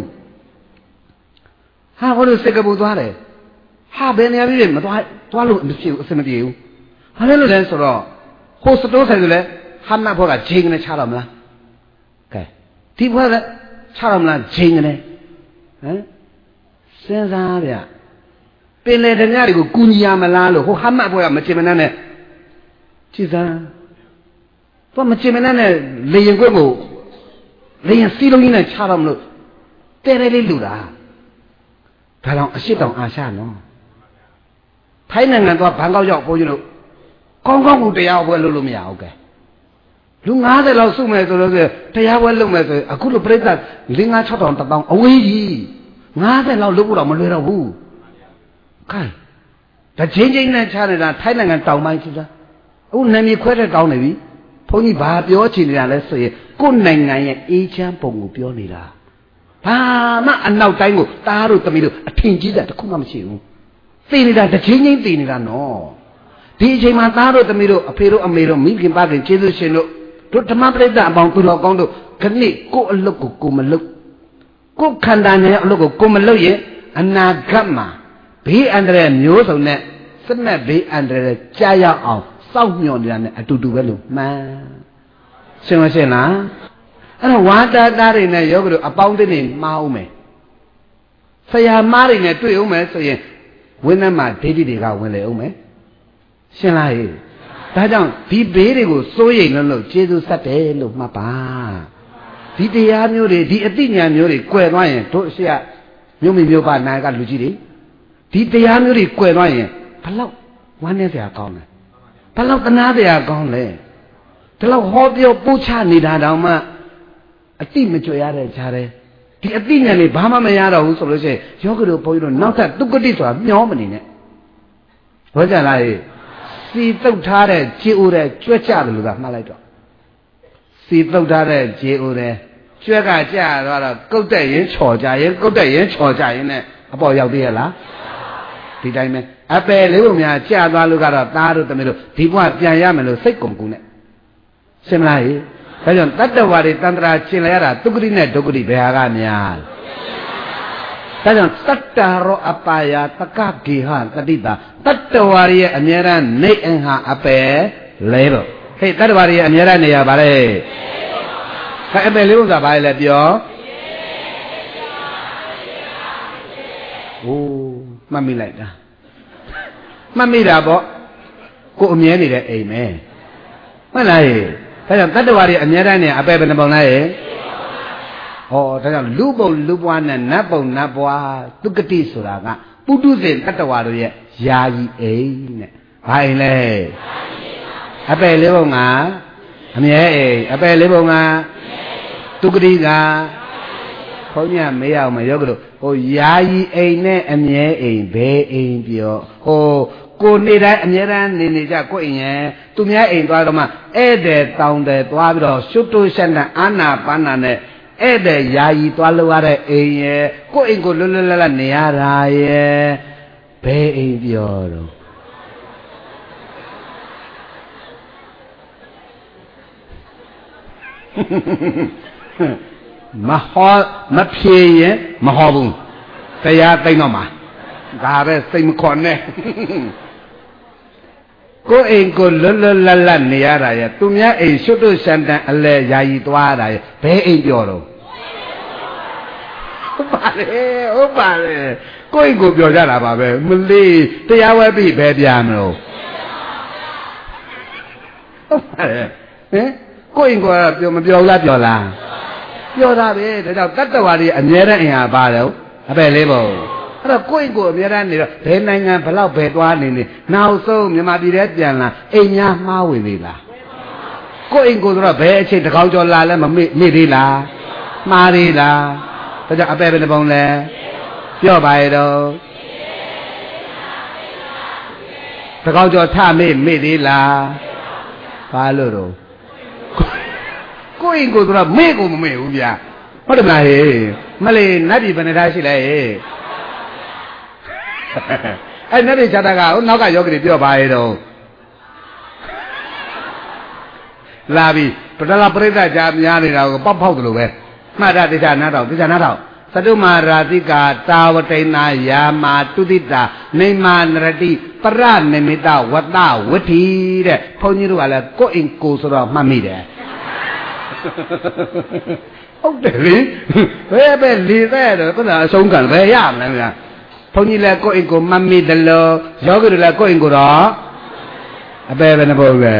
ဟာဘုန်းကြီးစကပူသွားတယ်ဟာဘယ်နေရာပြည်မသွားသွားလို့မဖြစ်ဘူးအဆင်မပြေဘူးဘာလဲလို့လဲဆိုတော့ဟိုစတိုးဆိုင်ဆိုလဲဟာမဘောကဂျင်းနဲ့ချတော့မလားကဲဒီဘွဲကချတော့မလားဂျင်းနဲ့ဟမ်စဉ်းစားဗျပင်လေတညတွေကိုကူညီရမလားလို့ဟိုဟာမဘောကမချင်မနှမ်းနဲ့ကြည်စမ်းတော့မချင်မနှမ်းနဲ့လေရင်ခွက်ကိုလေရင်စီးလုံးကြီးနဲ့ချတော့မလို့တဲတဲလေးလူတာဒါတော့အရှိတောင်အာရှနော်ထိုင်းနိုင်ငံသွားဘန်ကောက်ရောက်ဘိုးကြီးတို့ကောင်းကောင်းကိုတရားပွဲလုပ်လို့မရဘူးကဲလူငါးဆယ်လောက်စုမယ်ဆိုလို့ဆိုတရားပွဲလုပ်မယ်ဆိုအခုလိုပြိဿလေးငါးခြောက်တောင်တစ်တောင်အဝေးကြီးငါးဆယ်လောက်လုပ်ဖို့တော့မလွယ်တော့ဘူးခိုင်းဒါချင်းချင်းနဲ့ချနေတာထိုင်းနိုင်ငံတောင်ပိုင်းကြီးစားအခုနာမည်ခွဲတဲ့ကောင်းနေပြီဘုန်းကြီးဘာပြောချင်နေတာလဲဆိုရင်ကိုယ်နိုင်ငံရဲ့အေးချမ်းပုံကိုပြောနေတာဘာမှအနောက်တိုင်းကိုတားတို့သမီးတို့အထင်ကြီးတာတခုမှမရှိဘူးသိနေတာတစ်ချင်းချင်းသိနေတာနော်ဒီအချိန်မှာသားတို့သမီးတို့အဖေတို့အမေတို့မိခင်ပါခင်ကျေးဇူးရှင်တို့တို့ဓမ္မပရိသတ်အပေါင်းသူတော်ကောင်းတို့ခဏကိုယ်အလုပ်ကိုကိုမလုပ်ကိုယ်ခန္ဓာနဲ့အလုပ်ကိုကိုမလုပ်ရင်အနာဂတ်မှာဘေးအန္တရာယ်မျိုးစုံနဲ့စနက်ဘေးအန္တရာယ်ကြားရောက်အောင်စောင့်မျှော်နေတာနဲ့အတူတူပဲလို့မှန်ရှင်းမရှင်းလားအဲ့တော့ဝါတာတာတွေနဲ့ယောဂတို့အပေါင်းအသင်းတွေမှားအောင်မယ်ဆရာမားတွေနဲ့တွေ့အောင်မယ်ဆိုရင်ဝင်းထဲမှာဒိဋ္ဌိတွေကဝင်လေအောင်မယ်ရှင်းလားဟေ့ဒါကြောင့်ဒီဘေးတွေကိုစိုးရိမ်လို့လို့ကျေးဇူးဆက်တယ်လို့မှတ်ပါဒီတရားမျိုးတွေဒီအသိဉာဏ်မျိုးတွေကွယ်သွားရင်တို့အရှိကမြို့မိမြို့ပါနာကလူကြီးတွေဒီတရားမျိုးတွေကွယ်သွားရင်ဘလောက်ဝမ်းနည်းစရာကောင်းလဲဘလောက်တနာစရာကောင်းလဲဒီလောက်ဟောပြောပို့ချနေတာတောင်မှအတိမကြွရတဲ့ခြားတယ်ဒီအတိညာလေးဘာမှမရတော့ဘူးဆိုလို့ရှိရင်ယောဂီတို့ဘုန်းကြီးတို့နောက်ထပ်တုကတိဆိုတာမျောမနေနဲ့ဘောကြလားစီတုတ်ထားတဲ့ခြေအိုးတဲ့ကြွက်ကြတယ်လို့သာမှတ်လိုက်တော့စီတုတ်ထားတဲ့ခြေအိုးတဲ့ကြွက်ကကြတော့တော့ကုတ်တက်ရင်ချော်ကြရင်ကုတ်တက်ရင်ချော်ကြရင်နဲ့အပေါ်ရောက်သေးရလားဒီတိုင်းပဲအပယ်လေးပုံများကြာသွားလို့ကတော့သားတို့သမီးတို့ဒီဘဝပြန်ရမယ်လို့စိတ်ကုန်ကူနဲ့ရှင်းမလားဟိဒါကြောင့်တတ္တဝါတွေတန်ត្រာရှင်းလိုက်ရတာဒုက္ခတိနဲ့ဒုက္ခတိဘယ်ဟာကများဒါကြောင့်တတ္တရောအပါယတကဂေဟတတိတာတတ္တဝါရဲ့အမြဲတမ်းနေအင်ဟာအပယ်လေးပုံဟဲ့တတ္တဝါရဲ့အမြဲတမ်းနေရပါလေခအပယ်လေးပုံသာပါလေပြောโอ้မှတ်မိလိုက်တာမှတ်မိတာပေါ့ကိုအမြဲနေတဲ့အိမ်ပဲမှတ်လားဟဲ့ဒါကြောင့်တတ္တဝါတွေအမြဲတမ်းနေအပယ်ဘယ်နှပုံလဲဟဲ့ဟောဒါကြောင့်လူပုံလူပွားနဲ့နတ်ပုံနတ်ပွားတုကတိဆိုတာကပုထုဇဉ်တတ္တဝါတို့ရဲ့ယာယီအိမ်နဲ့ဘာအိမ်လဲအပယ်လေးပုံကအမြဲအိမ်အပယ်လေးပုံကတုကတိကဘုန်းကြီးမေးအောင်မယောဂလို့ဟိုယာယီအိမ်နဲ့အမြဲအိမ်ဘယ်အိမ်ပြောဟိုကိုနေတိုင်းအမြဲတမ်းနေနေကြကိုအိမ်ရဲ့သူများအိမ်သွားတော့မှဧည့်သည်တောင်းတယ်သွားပြီးတော့ရှုတိုးရှက်တဲ့အာနာပါနာနဲ့ဧည့်သည်ယာယီသွားလို့ရတဲ့အိမ်ရဲ့ကိုအိမ်ကိုလွတ်လွတ်လပ်လပ်နေရတာရဲ့ဘယ်အိမ်ပြောတော့မဟောမဖြေရင်မဟောဘူးတရားသိမ့်တော့မှာဒါပဲစိတ်မခွန်နဲ့ကိုယ်အိမ်ကိုလွတ်လွတ်လပ်လပ်နေရတာရဲ့သူများအိမ်ရှုပ်တို့ရှန်တန်အလဲယာယီသွားရတာရဲ့ဘယ်အိမ်ပြောတော့ဟုတ်ပါလေဟုတ်ပါလေကိုယ်အိမ်ကိုပြောကြတာပါပဲမလေးတရားဝဲပြီဘယ်ပြမလို့ဟုတ်ပါလေဟင်ကိုယ်အိမ်ကပြောမပြောလားပြောလားပြောတာပဲဒါကြောင့်တတ္တဝါတွေအမြဲတမ်းအင်ဟာပါတယ်အပယ်လေးပုံအဲ့တော့ကိုယ့်ကိုအများအားနေတော့ဘယ်နိုင်ငံဘလောက်ပဲသွားနေနေနောက်ဆုံးမြန်မာပြည်ထဲပြန်လာအိမ်များမှားဝင်သေးလားကိုယ့်အိမ်ကိုဆိုတော့ဘယ်အချိန်တကောင်းကျော်လာလဲမမေ့မေ့သေးလားမှားသေးလားဒါကြောင့်အပယ်ဘယ်နှပုံလဲပြောပါရဲ့တော့တကောင်းကျော်ထမေ့မေ့သေးလားဘာလို့တော့ကိုယ့်အိမ်ကိုဆိုတော့မေ့ကိုမမေ့ဘူးဗျာဟုတ်တယ်မလားဟေးမလေးနတ်ပြည်ဘယ်နှထားရှိလဲဟေးအဲ့နတ်ပြည်ခြားတာကဟိုနောက်ကယောဂီတွေပြောပါရဲ့တော့လာပြီပထလာပရိသတ်ကြားများနေတာကိုပေါက်ဖောက်တယ်လို့ပဲမှတ်တာတိကျနားတော့တိကျနားတော့သတုမာရာတိကာတာဝတိနာယာမာတုတိတာနေမာနရတိပရနိမိတဝတ္တဝဋ္ဌိတဲ့ဘုန်းကြီးတို့ကလည်းကိုယ့်အိမ်ကိုဆိုတော့မှတ်မိတယ်ဟုတ်တယ်လေဘယ်ပဲလေတဲ့တော့ခုနအဆုံးခံဘယ်ရမလဲဗျာဘုန်းကြီးလည်းကိုယ့်အိမ်ကိုမှတ်မိတယ်လို့ယောဂီတို့လည်းကိုယ့်အိမ်ကိုတော့အပေပဲနှဖို့ပဲ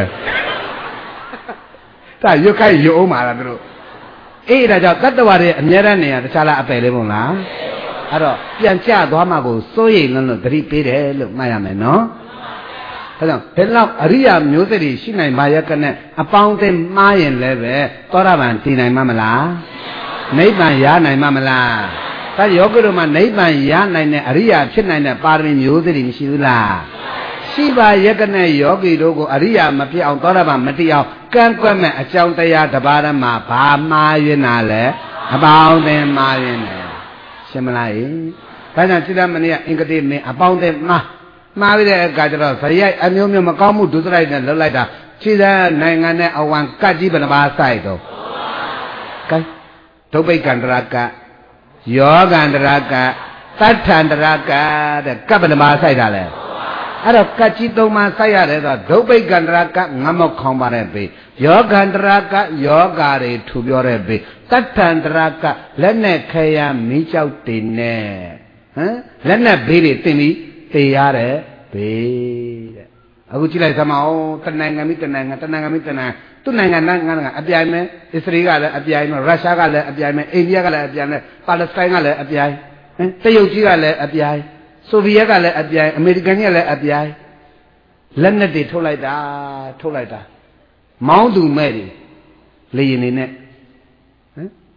ဒါရွတ်ခိုက်ရွတ်အောင်ပါလားတို့အေးဒါကြောင့်တတ္တဝါတွေအများရနေရတခြားလားအပေလေးပုံလားအဲ့တော့ပြန်ကြသွားမှကိုစိုးရိမ်လို့လို့သတိပေးတယ်လို့မှတ်ရမယ်နော်ဒါကြောင့်ဘယ်လောက်အရိယာမျိုးစိတ်တွေရှိနိုင်ပါရဲ့ကနဲ့အပေါင်းအသင်းမှားရင်လည်းပဲသောတာပန်တည်နိုင်မှာမလားနိဗ္ဗာန်ရနိုင်မှာမလားဒါယောဂီတို့မှာနိဗ္ဗာန်ရနိုင်တဲ့အရိယာဖြစ်နိုင်တဲ့ပါရမီမျိုးစိတ်တွေမရှိဘူးလားရှိပါရဲ့ကနဲ့ယောဂီတို့ကိုအရိယာမဖြစ်အောင်သောတာပန်မတည်အောင်ကန့်ကွက်မဲ့အကြောင်းတရားတစ်ပါးတည်းမှာဘာမှားရင်းတာလဲအပေါင်းအသင်းမှားရင်းတယ်ရှင်းမလားဟင်ဒါကြောင့်စိတ္တမဏိကအင်္ဂတိမင်းအပေါင်းအသင်းမှားမှားပြီးတဲ့အခါကျတော့ဇရိယအမျိုးမျိုးမကောင်းမှုဒုစရိုက်နဲ့လှုပ်လိုက်တာခြေသားနိုင်ငံနဲ့အဝန်ကတ်ကြီးဘယ်နှပါးဆိုင်တော့ကဲဒုဗိကန္တရကယောဂန္တရကသတ္ထန္တရကတဲ့ကတ်ဘယ်နှပါးဆိုင်တာလဲအဲ့တော့ကတ်ကြီးသုံးပါးဆိုင်ရတယ်ဆိုဒုဗိကန္တရကငမောက်ခေါင်းပါတဲ့ပေယောဂန္တရကယောဂါတွေထူပြောတဲ့ပေသတ္ထန္တရကလက်နဲ့ခဲရမီးကြောက်တင်နဲ့ဟမ်လက်နဲ့ဘေးတွေတင်ပြီးတေးရတဲ့ဘေးတဲ့အခုကြည့်လိုက်စမ်းမအောင်တနိုင်ငံမိတနိုင်ငံတနိုင်ငံမိတနိုင်ငံသူ့နိုင်ငံနိုင်ငံကအပြိုင်မဲ့အစ္စရေးကလည်းအပြိုင်မဲ့ရုရှားကလည်းအပြိုင်မဲ့အိန္ဒိယကလည်းအပြိုင်မဲ့ပါလက်စတိုင်းကလည်းအပြိုင်ဟင်တရုတ်ကြီးကလည်းအပြိုင်ဆိုဗီယက်ကလည်းအပြိုင်အမေရိကန်ကြီးကလည်းအပြိုင်လက်နက်တွေထုတ်လိုက်တာထုတ်လိုက်တာမောင်းသူမဲ့တွေလေရင်နေနဲ့ဟင်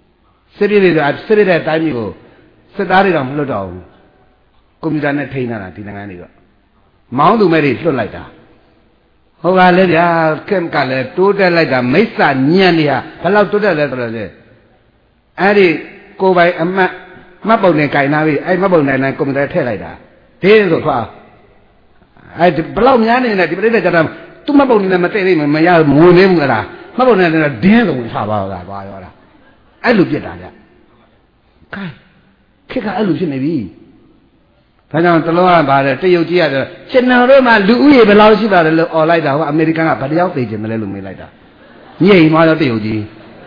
စစ်ပြည်တွေကစစ်ပြည်တဲ့တိုင်းမျိုးကိုစစ်သားတွေတော့မလွတ်တော့ဘူးကွန်ပျူတာနဲ့ထိန်းနေတာဒီနိုင်ငံတွေတော့မောင်းသူမဲ့တွေလွတ်လိုက်တာဟုတ်ပါလေဗျာကင်ကလည်းတိုးတက်လိုက်တာမိစ္ဆာညံ့နေဟာဘယ်လောက်တိုးတက်လဲဆိုတော့လေအဲ့ဒီကိုယ်ပိုင်အမတ်မှတ်ပုံနဲ့ခြင်နာပြီအဲ့မှတ်ပုံနဲ့ကွန်ပျူတာထည့်လိုက်တာဒီဆိုသွားအဲ့ဘယ်လောက်များနေလဲဒီပြိတ္တကြတာသူ့မှတ်ပုံနဲ့မတည့်သေးမရမဝင်နေဘူးအဲ့ဒါမှတ်ပုံနဲ့ဒင်းဆိုဝင်ချပါတော့သွားရောလားအဲ့လိုပြစ်တာကြခိုင်းခက်ကအဲ့လိုဖြစ်နေပြီဒါကြောင့်တလုံးကပါတယ်တရုတ်ကြီးရတယ်ကျွန်တော်တို့မှလူဦးရေဘယ်လောက်ရှိပါလဲလို့អော်လိုက်တာဟိုအမေရိကန်ကဘယ်တယောက်သိကျင်တယ်လဲလို့မေးလိုက်တာညိတ်မှတော့တရုတ်ကြီး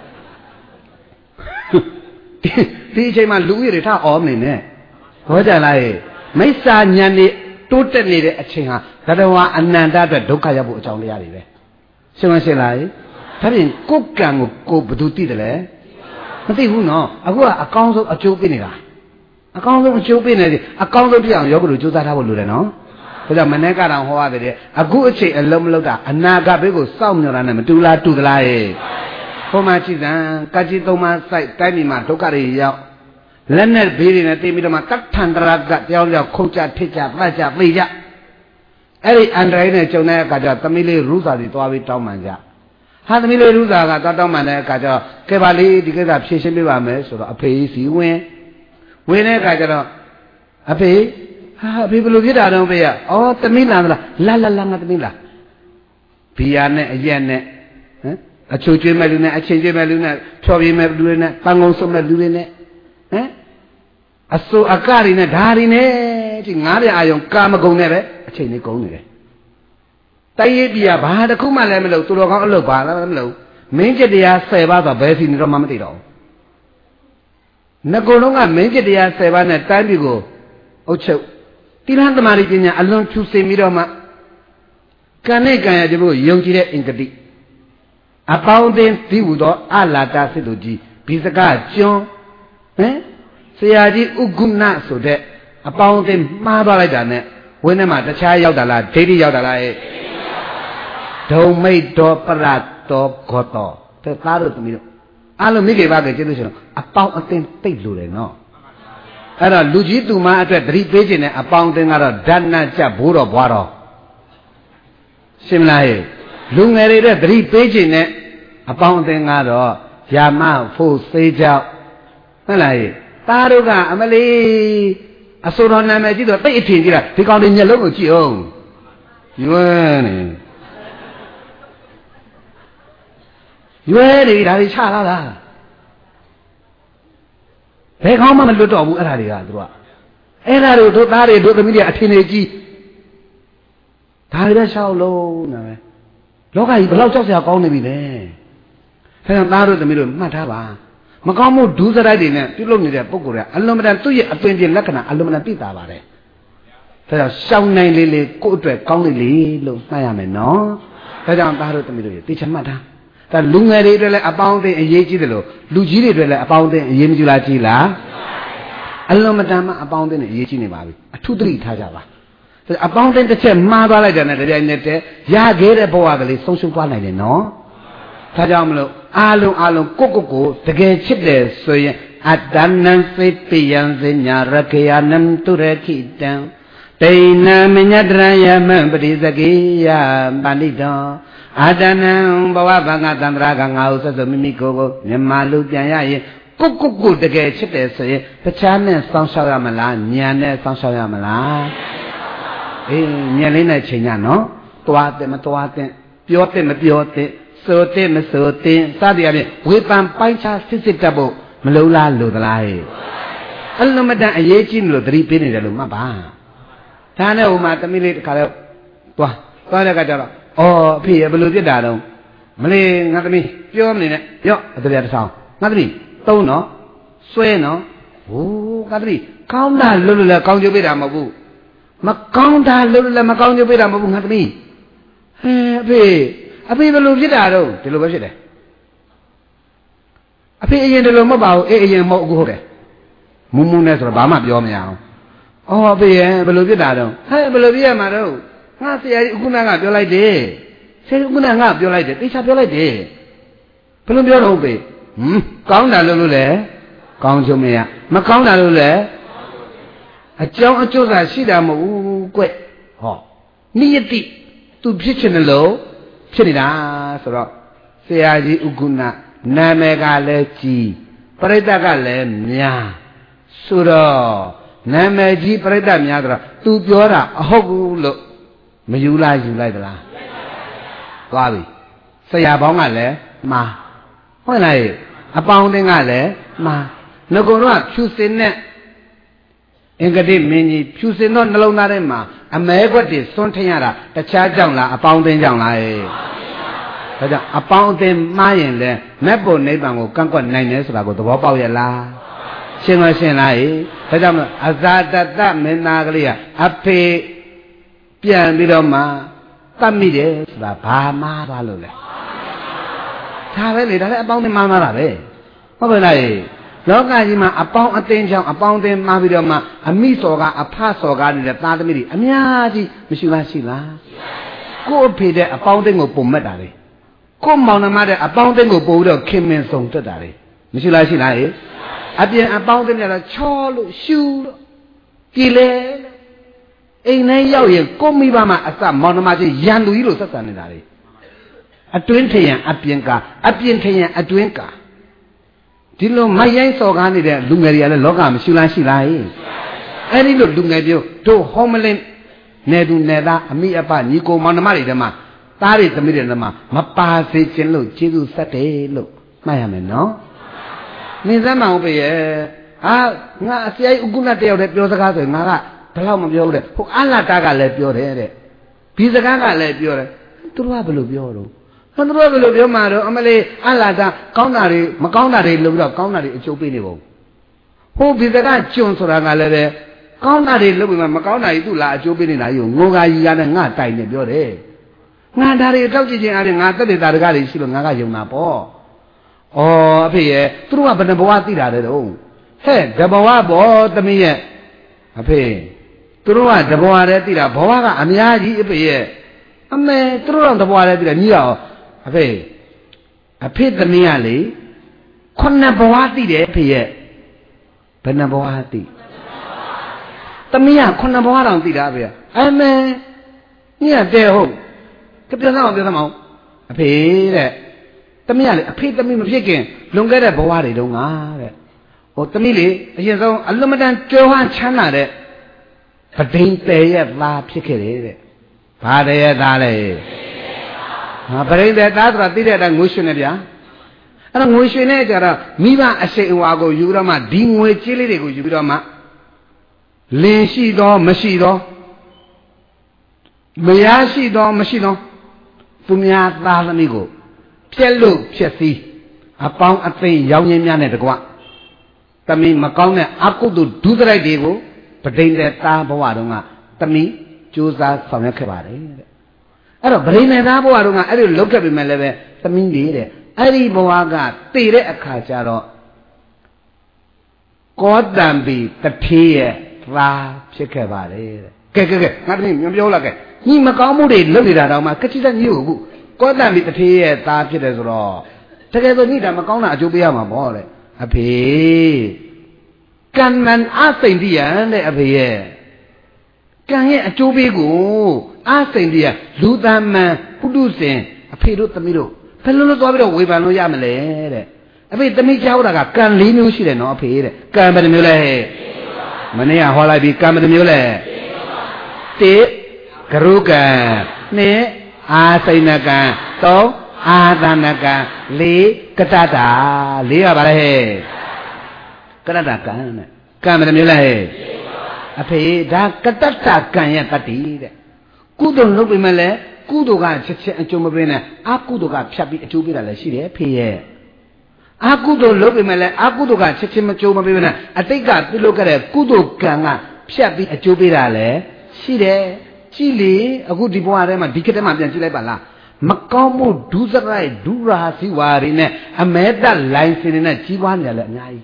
ဒီအချိန်မှာလူဦးရေတွေထားអော်မနေနဲ့ဟောကြလားမိစ္ဆာဉာဏ်နေတိုးတက်နေတဲ့အချိန်ဟာသတ္တဝါအနန္တအတွက်ဒုက္ခရောက်ဖို့အကြောင်းတရားတွေပဲရှင်းမရှင်းလားဒါပြင်ကိုယ်ကံကိုကိုယ်ဘယ်သူသိတယ်လဲမသိဘူးနော်အခုကအကောင်းဆုံးအကျိုးပေးနေတာအကောင်းဆုံးအကျိုးပေးနေတယ်အကောင်းဆုံးဖြစ်အောင်ယောဂလူကြိုးစားထားဖို့လိုတယ်နော်ဒါကြောင့်မနေ့ကတော့ဟောရတယ်အခုအချိန်အလုံးမလုံးတာအနာဂတ်ဘေးကိုစောင့်မျှော်တာနဲ့မတူလားတူသလားရဲ့ဘုံမှာကြည်စံကကြီးသုံးပါးစိုက်တိုင်းပြည်မှာဒုက္ခတွေရောက်လက်နဲ့ဘေးတွေနဲ့တင်ပြီးတော့မှတတ်ထန်တရာကတယောက်တယောက်ခုတ်ကြထစ်ကြပတ်ကြသိကြအဲ့ဒီအန်ဒရိုင်နဲ့ကြုံတဲ့အခါကျသမီးလေးရူစာတွေသွားပြီးတောင်းပန်ကြဟာသမီးလေးရူစာကသွားတောင်းပန်တဲ့အခါကျတော့ကဲပါလေးဒီကိစ္စဖြေရှင်းပေးပါမယ်ဆိုတော့အဖေစီဝင်ဝင်တဲ့အခါကျတော့အဖေဟာအဖေဘယ်လိုဖြစ်တာတော့ဖေရအော်သမီးလာမလားလာလာလာငါသမီးလာဘီယာနဲ့အရက်နဲ့ဟမ်အချိုကျွေးမဲ့လူနဲ့အချင်းကျွေးမဲ့လူနဲ့ဖြော်ပြမဲ့လူတွေနဲ့ပန်းကုန်းစုံမဲ့လူတွေနဲ့ဟမ်အစိုးအကတွေနဲ့ဓာရီနဲ့ဒီငါးပြအာယုံကာမဂုဏ်နဲ့ပဲအချိန်လေးကုန်နေတယ်တိုက်ရိုက်ပြဘာတစ်ခုမှလည်းမလုပ်သူတော်ကောင်းအလုပ်ဘာလည်းမလုပ်မင်းကျတရားဆယ်ပါးဆိုဘယ်စီနေတော့မှမသိတော့ဘူးငကုလုံးကမင်းကျတရားဆယ်ပါးနဲ့တိုင်းပြည်ကိုအုပ်ချုပ်တိလန်းသမารိပညာအလွန်ဖြူစင်ပြီးတော့မှကံနဲ့ကံရကြဖို့ယုံကြည်တဲ့အင်္ဂတိအပေါင်းအသင်းဒီဟူသောအလာတာစစ်သူကြီးဘိစကကျွန်းဟမ်ဆရာကြီးဥက္ကုဏဆိုတဲ့အပေါင်းအသင်းမှားသွားလိုက်တာနဲ့ဝင်းထဲမှာတခြားရောက်တာလားဒိဋ္ဌိရောက်တာလားရဲ့ဒုံမိတ်တော်ပရတော်ဂောတော်တဲ့သားတို့သမီးတို့အားလုံးမိခင်ပါကကျေးဇူးရှင်အပေါင်းအသင်းတိတ်လို့တယ်နော်အဲ့တော့လူကြီးသူမအတွက်သတိပေးခြင်းနဲ့အပေါင်းအသင်းကတော့ဓာတ်နဲ့ကြဘိုးတော်ဘွားတော်ရှင်းမလားဟဲ့လူငယ်တွေတဲ့သတိပေးခြင်းနဲ့အပေါင်းအသင်းကတော့ယာမဖို့စေးကြောက်ဟုတ်လားဟဲ့သားတို့ကအမလေးအစိုးရနာမည်ကြည့်တော့တိတ်အထင်ကြီးတာဒီကောင်တွေမျက်လုံးကိုကြည့်အောင်ရွယ်နေရွယ်နေဒါတွေချလာတာဘယ်ကောင်းမှမလွတ်တော့ဘူးအဲ့ဒါတွေကသူကအဲ့ဒါတွေတို့သားတွေတို့သမီးတွေအထင်တွေကြီးဒါတွေပဲရှောက်လုံးနာပဲလောကကြီးဘယ်လောက်ကြောက်စရာကောင်းနေပြီလဲအဲဒါသားတို့သမီးတို့မှတ်ထားပါမကောင်းမှုဒုစရိုက်တွေနဲ့ပြုလုပ်နေတဲ့ပုဂ္ဂိုလ်ကအလွန်မတန်သူ့ရဲ့အပင်ပြင်လက္ခဏာအလွန်မတန်သိတာပါတယ်ဒါကြောင့်ရှောင်းနိုင်လေးလေးကိုယ့်အတွက်ကောင်းလေးလေးလို့မှတ်ရမယ်နော်ဒါကြောင့်သားတို့သမီးတို့သိချင်မှတ်ထားဒါလူငယ်တွေအတွက်လည်းအပေါင်းအသင်းအရေးကြီးတယ်လို့လူကြီးတွေအတွက်လည်းအပေါင်းအသင်းအရေးမကြီးလားကြီးလားအလွန်မတန်မှအပေါင်းအသင်းနဲ့အရေးကြီးနေပါပြီအထုသတိထားကြပါအပေါင်းအသင်းတစ်ချက်မှားသွားလိုက်တယ်နဲ့တရားနဲ့တည်းရခဲ့တဲ့ဘဝကလေးဆုံးရှုံးသွားနိုင်တယ်နော်ဒါကြောင့်မလို့အာလုံးအာလုံးကိုကိုကိုတကယ်ချစ်တယ်ဆိုရင်အတ္တနံစိပိယံစညာရခေယနံတုရခိတံတိဏမညတရယမံပတိစကေယပဏိတောအာတနံဘဝဗငါတန္တရာကငါ့ဥစ္စာမိမိကိုယ်ကိုမြမလူပြန်ရရင်ကိုကိုကိုတကယ်ချစ်တယ်ဆိုရင်တခြားနဲ့စောင့်ရှောက်ရမလားညာနဲ့စောင့်ရှောက်ရမလားအေးညာလေးနဲ့ချိန်ညနော်တွားတဲ့မတွားတဲ့ပြောတဲ့မပြောတဲ့ဆိုတဲ့မဆိုတဲ့စသည်အပြင်ဝေပံပိုင်းခြားစစ်စစ်တတ်ဖို့မလုံလားလို့သလားဟဲ့အလုံးမတန်အရေးကြီးလို့သတိပေးနေတယ်လို့မှတ်ပါဒါနဲ့ဟိုမှာတမီးလေးတခါတော့တွားတွားတဲ့ကကြတော့အော်အဖေဘယ်လိုဖြစ်တာတော့မလေးငါသမီးပြောမနေနဲ့ရော့အတရတစ်ဆောင်ငါသမီးသုံးနော်ဆွဲနော်ဟိုးငါသမီးကောင်းတာလွတ်လွတ်လည်းကောင်းကျိုးပေးတာမဟုတ်ဘူးမကောင်းတာလွတ်လွတ်လည်းမကောင်းကျိုးပေးတာမဟုတ်ဘူးငါသမီးဟဲအဖေအဖေဘယ်လိုဖြစ်တာတော့ဒီလိုပဲဖြစ်တယ်အဖေအရင်ဒီလိုမဟုတ်ပါဘူးအေးအရင်မဟုတ်အခုဟုတ်တယ်မူးမူးနဲ့ဆိုတော့ဘာမှပြောမရအောင်အော်အဖေရဲ့ဘယ်လိုဖြစ်တာတော့ဟဲ့ဘယ်လိုဖြစ်ရမှာတော့ငါဆရာကြီးအခုနကပြောလိုက်တယ်ဆရာကြီးအခုနကငါပြောလိုက်တယ်တေချာပြောလိုက်တယ်ဘယ်လိုပြောတော့ဖေဟမ်ကောင်းတာလို့လို့လေကောင်းချုပ်မရမကောင်းတာလို့လေအကြောင်းအကျိုးသာရှိတာမဟုတ်ဘူးကွဟောနိယတိသူဖြစ်ချင်တယ်လို့ဖြစ်နေတာဆိုတော့ဆရာကြီးဥက္ကုဏနာမည်ကလည်းကြီးပရိသတ်ကလည်းများဆိုတော့နာမည်ကြီးပရိသတ်များဆိုတော့သူပြောတာအဟုတ်ဘူးလို့မယူလားယူလိုက်သလားသွားပြီဆရာပေါင်းကလည်းမှားဟုတ်လားအပေါင်းအသင်းကလည်းမှားငကုံတော့ဖြူစင်နဲ့အင်္ဂတိမင်းကြီးဖြူစင်သောနှလုံးသားထဲမှာအမဲခွက်တွေစွန့်ထင်ရတာတခြားကြောင့်လားအပေါင်းအသင်းကြောင့်လားဒါကြောင့်အပေါင်းအသင်းမှားရင်လည်းမက်ဖို့နိဗ္ဗာန်ကိုကန့်ကွက်နိုင်တယ်ဆိုတာကိုသဘောပေါက်ရလားရှင်းမရှင်းလားဒါကြောင့်အဇာတတမင်းသားကလေးကအဖေပြန်ပြီးတော့မှတတ်မိတယ်ဆိုတာဘာမှားသွားလို့လဲဒါပဲလေဒါလည်းအပေါင်းအသင်းမှားမှားတာပဲဟုတ်ပါလားလောကကြီးမှာအပေါင်းအသင်းကြောင့်အပေါင်းအသင်းမှားပြီးတော့မှအမိစော်ကအဖစော်ကနေတဲ့သားသမီးတွေအများကြီးမရှိလားရှိလားကို့အဖေတဲ့အပေါင်းအသင်းကိုပုံမဲ့တာလေကို့မောင်နှမတဲ့အပေါင်းအသင်းကိုပို့ပြီးတော့ခင်မင်ဆောင်တက်တာလေမရှိလားရှိလားအပြင်အပေါင်းအသင်းကတော့ချောလို့ရှူလို့ပြည်လေအိမ်ထဲရောက်ရင်ကိုမိဘမှာအစမောင်နှမချင်းရန်သူကြီးလို့ဆက်ဆံနေတာလေအတွင်းထရန်အပြင်ကအပြင်ထရန်အတွင်းကဒီလိုမရိုင်းစော်ကားနေတဲ့လူငယ်တွေကလည်းလောကမရှိလားရှိလားအဲ့ဒီလိုလူငယ်ပြောတို့ဟောမလင်းနေသူနေသားအမိအပညီကိုမောင်နှမတွေတည်းမှာသားတွေသမီးတွေတည်းမှာမပါစေခြင်းလို့ကျေးဇူးဆက်တယ်လို့မှတ်ရမယ်နော်နေစမ်းမအောင်ပဲရဲ့ဟာငါအစရိုက်ဥက္ကုဏတယောက်တည်းပြောစကားဆိုရင်ငါကဘယ်တော့မပြောဘူးတဲ့ဟိုအလတာကလည်းပြောတယ်တဲ့ဒီစကားကလည်းပြောတယ်သူတို့ကဘယ်လိုပြောတော့ဟိုတို့ဘယ်လိုပြောမှာတော့အမလေးအလာတာကောင်းတာတွေမကောင်းတာတွေလုပ်ပြီးတော့ကောင်းတာတွေအကျိုးပေးနေပုံဟိုဒီစကားကျွန်းဆိုတာကလည်းပဲကောင်းတာတွေလုပ်ပြီးမှမကောင်းတာကြီးသူ့လာအကျိုးပေးနေတာကြီးကိုငိုကာကြီးရနဲ့ငါတိုင်နေပြောတယ်ငါဒါတွေတောက်ကြည့်ချင်းအားဖြင့်ငါတက်တဲ့တာတကားတွေရှိလို့ငါကယုံတာပေါ့ဩအဖေရဲ့သူတို့ကဘယ်နှဘဝသိတာလဲတော့ဟဲ့တဘဝပေါ့သမီးရဲ့အဖေသူတို့ကတဘဝတည်းသိတာဘဝကအများကြီးအဖေရဲ့အမေသူတို့တော့တဘဝတည်းသိတာညီရောအဖေအဖေသမီးကလေခုနှစ်ဘဝသိတယ်အဖေရဲ့ဘယ်နှဘဝသိသမီးကခုနှစ်ဘဝတောင်သိတာအဖေအမေညီကတဲ့ဟုတ်ကပြောစမ်းအောင်ပြောစမ်းအောင်အဖေတဲ့သမီးကလေအဖေသမီးမဖြစ်ခင်လွန်ခဲ့တဲ့ဘဝတွေတုန်းကတဲ့ဟိုသမီးလေအရင်ဆုံးအလွန်မတန်ကြွယ်ဝချမ်းသာတဲ့ပဒိန်တည်ရဲ့သားဖြစ်ခဲ့တယ်တဲ့ဘာတည်းရဲ့သားလဲဟာပရိသေသားဆိုတာသိတဲ့အတိုင်းငွေရွှင်နေဗျာအဲ့တော့ငွေရွှင်နေကြတော့မိဘအစိမ်အဝါကိုယူတော့မှဒီငွေကြေးလေးတွေကိုယူပြီးတော့မှလင်ရှိသောမရှိသောမရရှိသောမရှိသောသူများသားသမီးကိုပြက်လို့ဖြစ်စည်းအပေါင်းအသိရောင်းရင်းများနဲ့တကွသမီးမကောင်းတဲ့အကုသိုလ်ဒုစရိုက်တွေကိုပဒိန်တဲ့သားဘဝတုန်းကသမီးကြိုးစားဆောင်ရွက်ခဲ့ပါတယ်တဲ့အဲ့တော့ဗရိနေသားဘဝတုန်းကအဲ့ဒီလုတ်ခဲ့ပြီမဲ့လည်းပဲသမီးလေးတဲ့အဲ့ဒီဘဝကတည်တဲ့အခါကျတော့ကောတံပီတထေးရဲ့သားဖြစ်ခဲ့ပါတယ်တဲ့ကဲကဲကဲငါသမီးမပြောလားကဲညီမကောင်းမှုတွေလုပ်နေတာတော့မှကတိတညီကိုအခုကောတံပီတထေးရဲ့သားဖြစ်တယ်ဆိုတော့တကယ်ဆိုညီဒါမကောင်းတာအကျိုးပေးရမှာပေါ့တဲ့အဖေကံနံအစိမ့်တိယတဲ့အဖေရဲ့ကံရဲ့အကျိုးပေးကိုအစိမ့်တိယလူသားမန်ပုထုဇဉ်အဖေတို့သမီးတို့ဘယ်လိုလုပ်သွားပြီးတော့ဝေဖန်လို့ရမလဲတဲ့အဖေသမီးကြောက်တာကကံ၄မျိုးရှိတယ်နော်အဖေတဲ့ကံဘယ်နှမျိုးလဲမနေ့ကဟောလိုက်ပြီကံဘယ်နှမျိုးလဲတစ်ကရုကံနှစ်အာစိဏကံသုံးအာသနကံလေးကတ္တတာလေးကပါလေဟဲ့ကတ္တတာကံနဲ့ကံဘယ်နှမျိုးလဲဟဲ့အဖေဒါကတ္တတာကံရဲ့တတ္တိတဲ့ကုသိုလ်လုပ်ပေမဲ့လည်းကုသိုလ်ကချက်ချင်းအကျိုးမပေးနဲ့အကုသိုလ်ကဖြတ်ပြီးအကျိုးပေးတာလည်းရှိတယ်ဖေရဲ့အကုသိုလ်လုပ်ပေမဲ့လည်းအကုသိုလ်ကချက်ချင်းမကျိုးမပေးနဲ့အတိတ်ကပြုလုပ်ခဲ့တဲ့ကုသိုလ်ကံကဖြတ်ပြီးအကျိုးပေးတာလည်းရှိတယ်ကြည့်လေအခုဒီဘဝထဲမှာဒီခေတ်ထဲမှာပြန်ကြည့်လိုက်ပါလားမကောင်းမှုဒုစရိုက်ဒုရာစီဝါတွေနဲ့အမဲတက်လိုင်းစင်တွေနဲ့ကြီးပွားနေတယ်လည်းအများကြီး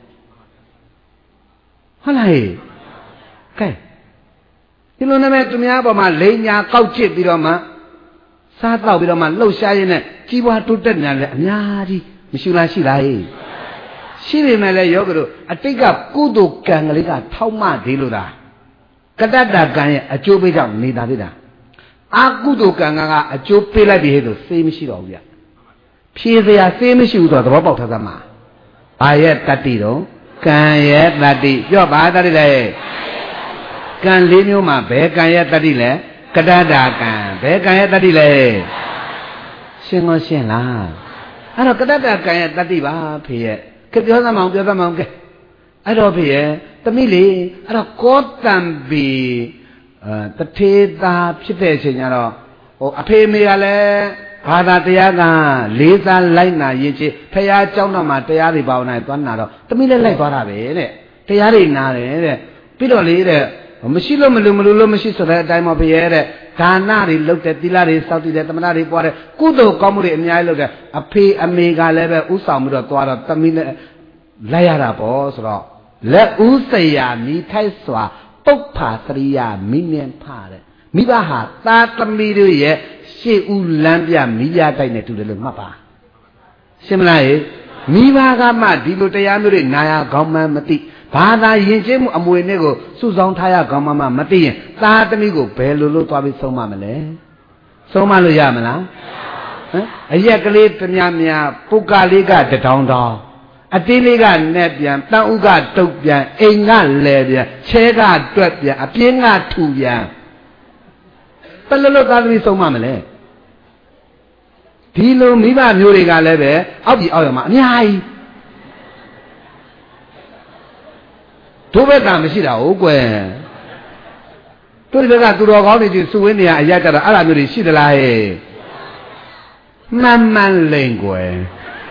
ဟုတ်လားဟဲ့ကဲဒီလိုနဲ့သူများပေါ်မှာလိန်ညာကောက်ချစ်ပြီးတော့မှစားတော့ပြီးတော့မှလှုပ်ရှားရင်းနဲ့ကြီးပွားတိုးတက်နေတယ်အများကြီးမရှိလားရှိလားဟဲ့ရှိပေမဲ့လည်းယောဂတို့အတိတ်ကကုသိုလ်ကံကလေးကထောက်မှသေးလို့လားကတ္တတကံရဲ့အကျိုးပေးကြောင့်နေတာသေးတာအာကုသိုလ်ကံကအကျိုးပေးလိုက်ပြီဟဲ့ဆိုစေးမရှိတော့ဘူးဗျဖြေစရာစေးမရှိဘူးဆိုတော့သဘောပေါက်ထားသမှာဘာရဲ့တတ္တိတော့ကံရဲ့တတ္တိပြောပါတတ္တိလဲကံလေးမျိုးမှာဘယ်ကံရဲ့တတ္တိလဲကတ္တတကံဘယ်ကံရဲ့တတ္တိလဲရှင်းလို့ရှင်းလားအဲ့တော့ကတ္တတကံရဲ့တတ္တိပါဖေရဲ့ကပြောသမောင်ပြောသမောင်ကဲအဲ့တော့ဖေရဲ့သမီးလေးအဲ့တော့ကောတံပီအဲတထေသာဖြစ်တဲ့အချိန်ကျတော့ဟိုအဖေမေကလည်းဘာသာတရားကလေးစားလိုက်နာရင်ချေဖရာเจ้าတော်မှာတရားတွေဘာဝနာသွားနာတော့သမီးလည်းလိုက်သွားတာပဲတဲ့တရားတွေနာတယ်တဲ့ပြီးတော့လေတဲ့မရှိလို့မလို့မလို့လို့မရှိဆိုတဲ့အတိုင်းမဖေရဲ့တဲ့ဒါနတွေလုပ်တယ်သီလတွေစောင့်တည်တယ်သမဏတွေပွားတယ်ကုသိုလ်ကောင်းမှုတွေအများကြီးလုပ်တယ်အဖေအမေကလည်းပဲဥဆောင်ပြီးတော့သွားတော့သမီးလည်းလိုက်ရတာပေါ့ဆိုတော့လက်ဥစရာမိထိုက်စွာပုပ္ဖာသရိယာမိနှင်ဖတဲ့မိဘဟာသာသမီတို့ရဲ့ရှေ့ဦးလမ်းပြမိရတိုက်နဲ့တူတယ်လို့မှတ်ပါရှင်းမလားဟဲ့မိဘကမှဒီလိုတရားမျိုးတွေနာရကောင်းမှမသိဘာသာယဉ်ကျေးမှုအမွေနဲ့ကိုစုဆောင်ထားရကောင်းမှမသိရင်သာသမီကိုဘယ်လိုလုပ်သွားပြီးဆုံးမမလဲဆုံးမလို့ရမလားဟမ်အရက်ကလေးတ냐များပုဂ္ဂလေးကတထောင်တောင်အတင်းလေးကနဲ့ပြန်တန်ဥကတုတ်ပြန်အိမ်ကလဲပြန်ချဲကတွက်ပြန်အပြင်းကထူပြန်ဘယ်လိုလုပ်သားသမီးဆုံးမမလဲဒီလိုမိဘမျိုးတွေကလည်းပဲအောက်ပြီအောက်ရမှာအများကြီးတို့ဘက်ကမရှိတာဟုတ်ကွယ်တို့ဒီဘက်ကသူတော်ကောင်းတွေကြီးစုဝင်းနေရအရက်ကြတော့အဲ့လိုမျိုးတွေရှိသလားဟဲ့မှန်မှန်လိမ့်ကွယ်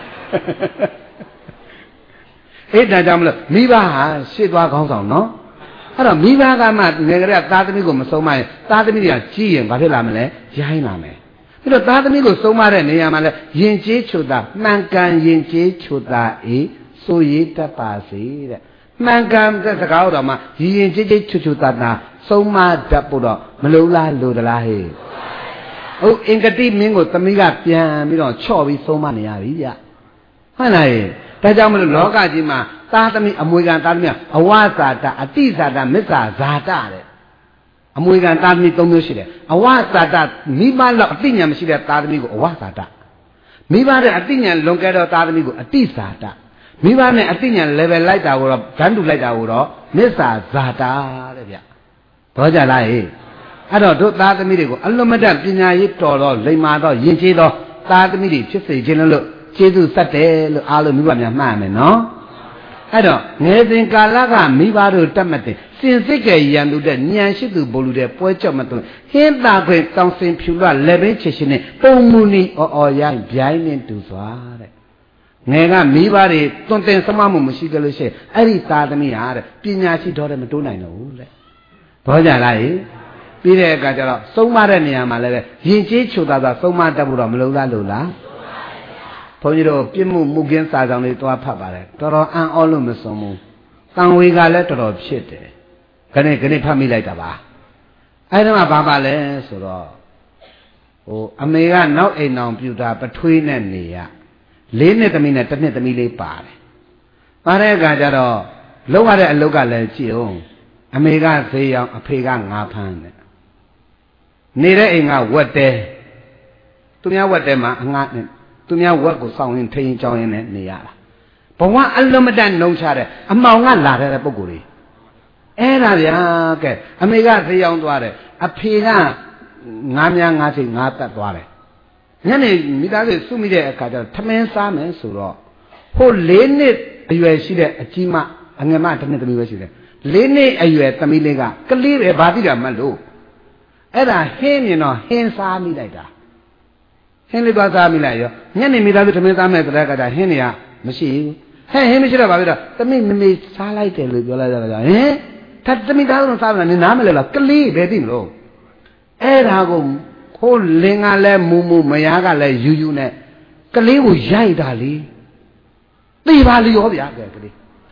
အဲ့ဒါကြောင့်မလို့မိဘဟာရှေ့သွားကောင်းဆောင်နော်အဲ့တော့မိဘကမှငယ်ကလေးကသားသမီးကိုမဆုံးမရင်သားသမီးတွေကကြီးရင်ဘာဖြစ်လာမလဲရိုင်းလာမယ်ပြီးတော့သားသမီးကိုဆုံးမတဲ့နေရာမှာလဲယဉ်ကျေးချိုတာမှန်ကန်ယဉ်ကျေးချိုတာအေးဆိုရတတ်ပါစေတဲ့မှန်ကန်တဲ့စကားတော်မှာယဉ်ကျေးချိုချိုတာတာဆုံးမတတ်ဖို့တော့မလိုလားလိုသလားဟဲ့ဟုတ်အင်္ဂတိမင်းကိုသမီးကပြန်ပြီးတော့ချော့ပြီးဆုံးမနေရပြီဗျဟုတ်လားဟဲ့ဒါကြောင့်မလို့လောကကြီးမှာသားသမီးအမွေခံသားသမီးအဝဇာတအတိဇာတမစ္ဆာဇာတတဲ့အမွေခံသားသမီးသုံးမျိုးရှိတယ်အဝဇာတမိဘလောက်အတိညာမရှိတဲ့သားသမီးကိုအဝဇာတမိဘတဲ့အတိညာလွန်ကဲတော့သားသမီးကိုအတိဇာတမိဘနဲ့အတိညာ level လိုက်တာကိုတော့ဓာတ်တူလိုက်တာကိုတော့မစ္ဆာဇာတတဲ့ဗျဘောကြလားဟေ့အဲ့တော့တို့သားသမီးတွေကိုအလွန်မတတ်ပညာရေးတော်တော့လိမ္မာတော့ယဉ်ကျေးတော့သားသမီးတွေဖြစ်စေခြင်းလို့ကျေးဇူးဆက်တယ်လို့အားလုံးမိဘများမှတ်ရမယ်နော်အဲ့တော့ငယ်စဉ်ကာလကမိဘတို့တတ်မှတ်တယ်စင်စစ်ကရန်သူတဲ့ဉာဏ်ရှိသူဘိုလ်လူတဲ့ပွဲကြောက်မသွင်းဟင်းသာခွင့်တောင်စင်ဖြူလွလက်ဘင်းချစ်ရှင်နဲ့ပုံမူနီအော်အော်ရိုင်းဗျိုင်းနဲ့တူစွာတဲ့ငယ်ကမိဘတွေတွင်တင်စမမှုမရှိကြလို့ရှိရင်အဲ့ဒီသာသမီဟာတဲ့ပညာရှိတော်တယ်မတိုးနိုင်တော့ဘူးတဲ့ဘောကြလားဟိပြီးတဲ့အခါကျတော့သုံးမတဲ့နေရာမှာလည်းပဲယဉ်ကျေးချိုတာသာသုံးမတတ်ဖို့တော့မလုံလားလို့လားဘုန်းကြီးတို့ပြစ်မှုမှုကင်းစာဆောင်လေးတွားဖတ်ပါတယ်တော်တော်အံ့ဩလို့မစွန်ဘူးတန်ဝေကလည်းတော်တော်ဖြစ်တယ်ခဏခဏဖတ်မိလိုက်တာပါအဲ့ဒါမှဘာပါလဲဆိုတော့ဟိုအမေကနောက်အိမ်အောင်ပြူတာပထွေးနဲ့နေရလေးနှစ်သမီးနဲ့တစ်နှစ်သမီးလေးပါတယ်ပါတဲ့အခါကျတော့လုံးရတဲ့အလုပ်ကလည်းကြည့်အောင်အမေကဈေးရောင်အဖေကငါးဖမ်းတယ်နေတဲ့အိမ်ကဝက်တဲသူများဝက်တဲမှာအငှားနဲ့သူများဝက်ကိုစောင့်ရင်ထိရင်ကြောင်းရင်နဲ့နေရတာဘဝအလုံးမတန်နှုံချတဲ့အမောင်ကလာတဲ့ပုံကိုယ်လေးအဲ့ဒါဗျာကဲအမေကဈေးရောင်သွားတယ်အဖေကငါးများငါးချိန်ငါးတက်သွားတယ်ညနေမိသားစုစုမိတဲ့အခါကျတော့ထမင်းစားမယ်ဆိုတော့ဟိုလေးနှစ်အရွယ်ရှိတဲ့အကြီးမအငယ်မတစ်နှစ်သမီးပဲရှိတယ်လေးနှစ်အရွယ်သမီးလေးကကလေးပဲဘာသိတာမလို့အဲ့ဒါဟင်းမြင်တော့ဟင်းစားမိလိုက်တာဟင်းလေးသွားစားမိလိုက်ရောညနေမိသားစုထမင်းစားမယ်ဆိုတဲ့အခါကျဟင်းတွေကမရှိဘူးဟဲ့ဟင်းမရှိတော့ဘာဖြစ်တော့သမီးမမေစားလိုက်တယ်လို့ပြောလိုက်ကြတာဟင်ဒါသမီးသားစုစားမလားနင်နားမလဲလားကလေးပဲသိမလို့အဲ့ဒါကိုခိုးလင်ကလည်းမူမူမယားကလည်းယူယူနဲ့ကလေးကိုရိုက်တာလေသိပါလေရောဗျာကဲကလေး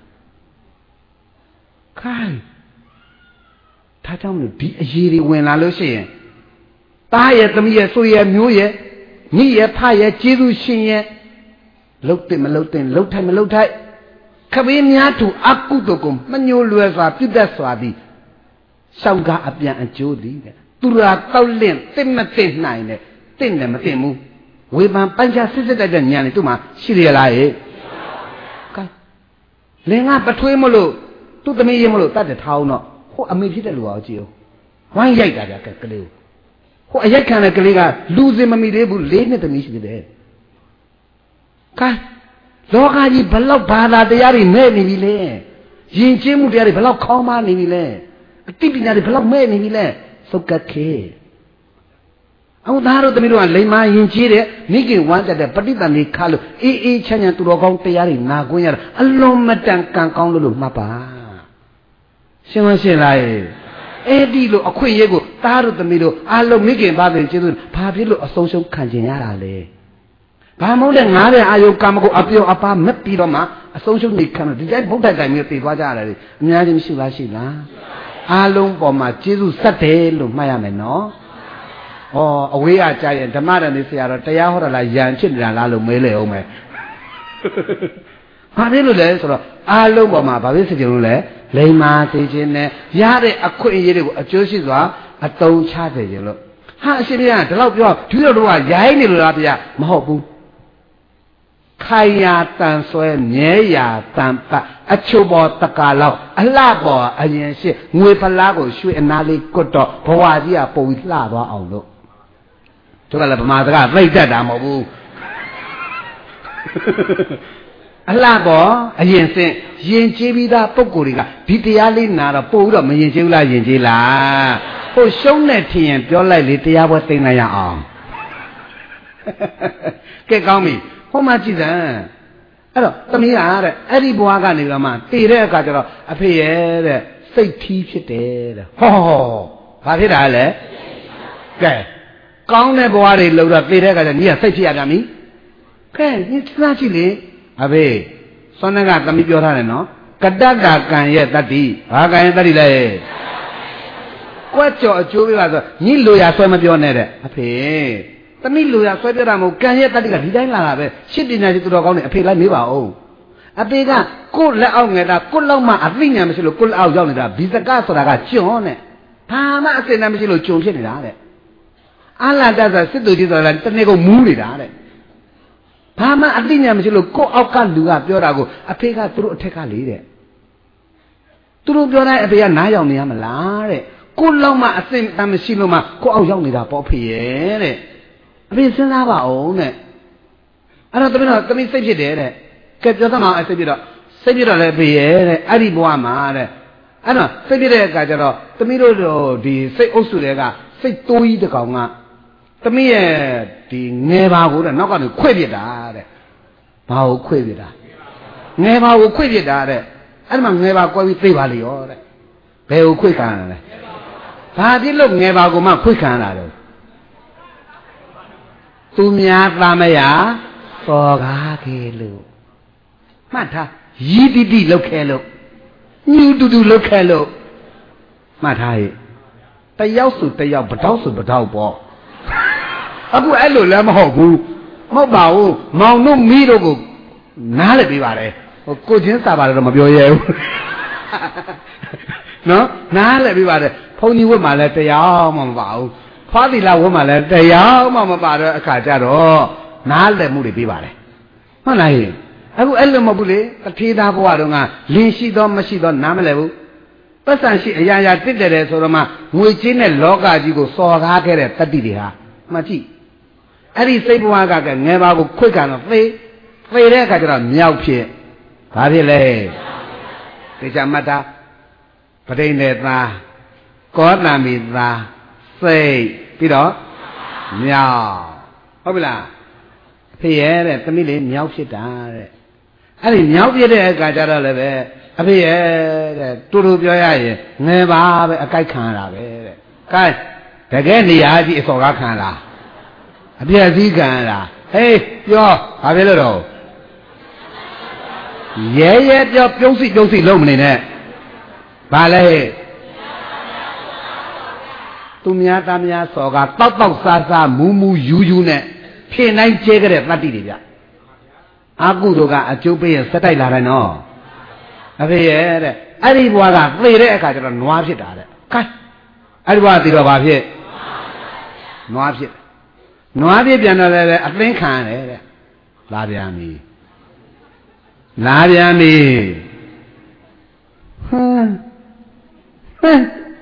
ခိုင်းဒါကြောင့်မလို့ဒီအရေးတွေဝင်လာလို့ရှိရင်သားရဲ့သမီးရဲ့ဆွေရဲ့မျိုးရဲ့မိရဲ့ဖရဲ့ကျေးဇူးရှင်ရဲ့လှုပ်တယ်မလှုပ်တယ်လှုပ်ထိုင်မလှုပ်ထိုင်ခပင်းများသူအကုသိုလ်ကိုမညှိုးလွယ်စွာပြစ်တတ်စွာသည်ရှောင်ကားအပြန်အကျိုးသည်တဲ့သူရာတောက်လင့်တစ်မတစ်နိုင်တဲ့တင့်တယ်မတင့်ဘူးဝေဖန်ပိုင်းခြားစစ်စစ်တက်တဲ့ဉာဏ်လေသူ့မှာရှိရလားဟဲ့ကဲလင်ကပထွေးမလို့သူ့သမီးရင်မလို့တတ်တယ်ထားအောင်တော့ဟိုအမေဖြစ်တဲ့လူအောင်ကြည့်အောင်ဝိုင်းရိုက်တာဗျကကလေးကိုဟိုအရိုက်ခံတဲ့ကလေးကလူစင်မမီသေးဘူးလေးနှစ်သမီးရှိသေးတယ်ကဲလောကကြီးဘလောက်ဘာသာတရားတွေမဲ့နေပြီလဲယဉ်ကျေးမှုတရားတွေဘလောက်ခေါင်းမနေပြီလဲအတိပညာတွေဘလောက်မဲ့နေပြီလဲသုတ်ကခေအောင်သားတို့သမီးတို့ကလိမ္မာယဉ်ကျေးတဲ့မိခင်ဝမ်းတက်တဲ့ပဋိသန္ဓေခါလို့အေးအေးချမ်းချမ်းသူတော်ကောင်းတရားတွေနာခွင့်ရတာအလုံးမတန်ကံကောင်းလို့လို့မှတ်ပါရှင်းမရှင်းလားအဲ့ဒီလိုအခွင့်အရေးကိုသားတို့သမီးတို့အားလုံးမိခင်ပါပင်ကျေးဇူးဘာဖြစ်လို့အဆုံးရှုံးခံကျင်ရတာလဲဘာမဟုတ်တဲ့ငားတဲ့အာယုကာမကိုအပြောအပါမက်ပြီးတော့မှအဆုံးရှုံးနေခံလို့ဒီတိုင်းဗုဒ္ဓတိုင်မျိုးတည်သွားကြရတယ်အများကြီးမရှိလားရှိလားအားလုံးပေါ်မှာကျေးဇူးဆက်တယ်လို့မှတ်ရမယ်နော်ဩအဝေးကကြာရင်ဓမ္မရဏိဆရာတော်တရားဟောတာလားယံဖြစ်နေတာလားလို့မေးလေအောင်မယ်ဘာဖြစ်လို့လဲဆိုတော့အားလုံးပေါ်မှာဘာဖြစ်စေချင်လို့လဲလိမ္မာစေခြင်းနဲ့ရတဲ့အခွင့်အရေးတွေကိုအကျိုးရှိစွာအသုံးချစေခြင်းလို့ဟာအရှင်ဘုရားဒီလောက်ပြောဒီလိုတော့ရိုင်းနေလို့လားဗျာမဟုတ်ဘူးခိုင်ရာတန်ဆွဲမြဲရာတန်ပတ်အချို့ပေါ်တကာလောက်အလှပေါ်အရင်ရှိငွေဖလားကိုရွှေအနာလေးကွတ်တော့ဘဝကြီးကပုံပြီးလှသွားအောင်လို့တို့ကလည်းဗမာစကားသိတတ်တာမဟုတ်ဘူးအလှပေါ်အရင်စင်ယဉ်ကျေးပြီးသားပုံကိုယ်တွေကဒီတရားလေးနာတော့ပို့ပြီးတော့မယဉ်ကျေးဘူးလားယဉ်ကျေးလားဟိုရှုံးနေထင်ရင်ပြောလိုက်လေတရားပွဲသိနိုင်ရအောင်ကဲကောင်းပြီဟိုမှကြည့်စမ်းအဲ့တော့သမီးကတဲ့အဲ့ဒီဘွားကနေတော့မှတည်တဲ့အခါကျတော့အဖေရဲ့တဲ့စိတ်ထီးဖြစ်တယ်တဲ့ဟောဘာဖြစ်တာလဲကဲကောင်းတဲ့ဘွားတွေလောက်တော့တည်တဲ့အခါကျညီကစိတ်ဖြစ်ရပြန်ပြီကဲညီစားကြည့်လေအဖေစောနကသမီးပြောထားတယ်နော်ကတ္တတာကံရဲ့တတ္တိဘာကံရဲ့တတ္တိလဲကွက်ကြော်အကျိုးပေးပါဆိုညီလိုရာဆွဲမပြောနဲ့တဲ့အဖေသမီးလိုရာဆွဲပြတာမဟုတ်ကံရဲ့တတ္တိကဒီတိုင်းလာတာပဲရှစ်ပညာရှိသူတော်ကောင်းနေအဖေလိုက်မေးပါဦးအဖေကကိုယ့်လက်အောက်ငယ်တာကိုယ့်လောက်မှအသိဉာဏ်မရှိလို့ကိုယ့်လက်အောက်ရောက်နေတာဘီစကဆိုတာကကျွန်းနဲ့ဘာမှအစင်တမ်းမရှိလို့ကျွန်းဖြစ်နေတာတဲ့အာလာတဆစစ်သူကြီးဆိုတာတနေ့ကုန်မူးနေတာတဲ့ဘာမှအသိဉာဏ်မရှိလို့ကိုယ့်အောက်ကလူကပြောတာကိုအဖေကသူတို့အထက်ကလေးတဲ့သူတို့ပြောတိုင်းအဖေကနားရောက်နေရမလားတဲ့ကိုယ့်လောက်မှအစင်တမ်းမရှိလို့မှကိုယ့်အောက်ရောက်နေတာပေါ့ဖေရဲ့တဲ့အဖေစဉ်းစားပါအောင်တဲ့အဲ့တော့တမီးတော့တမီးစိတ်ဖြစ်တယ်တဲ့ကဲပြောသမှာအစိတ်ဖြစ်တော့စိတ်ဖြစ်တော့လည်းအဖေရဲ့တဲ့အဲ့ဒီဘဝမှာတဲ့အဲ့တော့စိတ်ဖြစ်တဲ့အခါကျတော့တမီးတို့ဒီစိတ်အုပ်စုတွေကစိတ်တိုးကြီးတစ်ကောင်ကတမီးရဲ့ဒီငယ်ပါကိုတဲ့နောက်ကနေခွေ့ပြစ်တာတဲ့ဘာကိုခွေ့ပြစ်တာငယ်ပါကိုခွေ့ပြစ်တာတဲ့အဲ့ဒီမှာငယ်ပါကွဲပြီးသိပါလေရောတဲ့ဘယ်ကိုခွေ့ခံရလဲဘာဖြစ်လို့ငယ်ပါကိုမှခွေ့ခံရတာလဲသူများသားမယာစော်ကားခဲ့လို့မှတ်ထားရည်တိတိလောက်ခဲလို့ညူတူတူလောက်ခဲလို့မှတ်ထားရဲ့တယောက်ဆိုတယောက်ပတောက်ဆိုပတောက်ပေါ့အခုအဲ့လိုလည်းမဟုတ်ဘူးမဟုတ်ပါဘူးမောင်တို့မိတို့ကိုနားလည်းပေးပါတယ်ဟိုကိုချင်းစာပါတယ်တော့မပြောရဲဘူးနော်နားလည်းပေးပါတယ်ဘုန်းကြီးဝတ်မှလည်းတရားမှမပါဘူးဖွားသီလဝတ်မှလည်းတရားမှမပါတော့အခါကျတော့နားလည်းမှုတွေပေးပါတယ်ဟုတ်လားဟင်အခုအဲ့လိုမဟုတ်ဘူးလေတထေသားဘဝတုန်းကလင်းရှိသောမရှိသောနားမလဲဘူးပတ်စံရှိအရာရာတစ်တယ်တယ်ဆိုတော့မှငွေချင်းတဲ့လောကကြီးကိုစော်ကားခဲ့တဲ့တတ္တိတွေဟာမှတ်ကြည့်အဲ့ဒီစိတ်ဘဝကကငယ်ပါကိုခွိတ်ကန်တော့သေသေတဲ့အခါကျတော့မြောက်ဖြစ်ဘာဖြစ်လဲတေချာမှတ်တာပဋိနေသားကောတံမီသားစိတ်ပြီးတော့မြောက်ဟုတ်ပြီလားအဖေရဲ့တဲ့သမီးလေးမြောက်ဖြစ်တာတဲ့အဲ့ဒီမြောက်ဖြစ်တဲ့အခါကျတော့လည်းပဲအဖေရဲ့တဲ့တူတူပြောရရင်ငယ်ပါပဲအကြိုက်ခံရတာပဲတဲ့ကဲတကယ်နေရာကြီးအစော်ကားခံလားအပြည့်စည်းခံလားဟေးပြောဘာဖြစ်လို့တော့ရဲရဲပြောပြုံးစီပြုံးစီလုံးမနေနဲ့ဘာလဲသူများသားများစော်ကားတောက်တောက်စားစားမူးမူးယူယူနဲ့ဖြင်းနိုင်ကျဲကြတဲ့တတ္တိတွေဗျအာကုသိုလ်ကအကျိုးပေးရင်စက်တိုက်လာတယ်နော်အဖေရဲ့တဲ့အဲ့ဒီဘွားကသေတဲ့အခါကျတော့နွားဖြစ်တာတဲ့ခိုင်းအဲ့ဒီဘွားသေတော့ဘာဖြစ်နွားဖြစ်နွားဖြစ်ပြန်တော့လည်းအသိခံရတယ်တဲ့လာပြန်ပြီလာပြန်ပြီဟမ်ဟမ်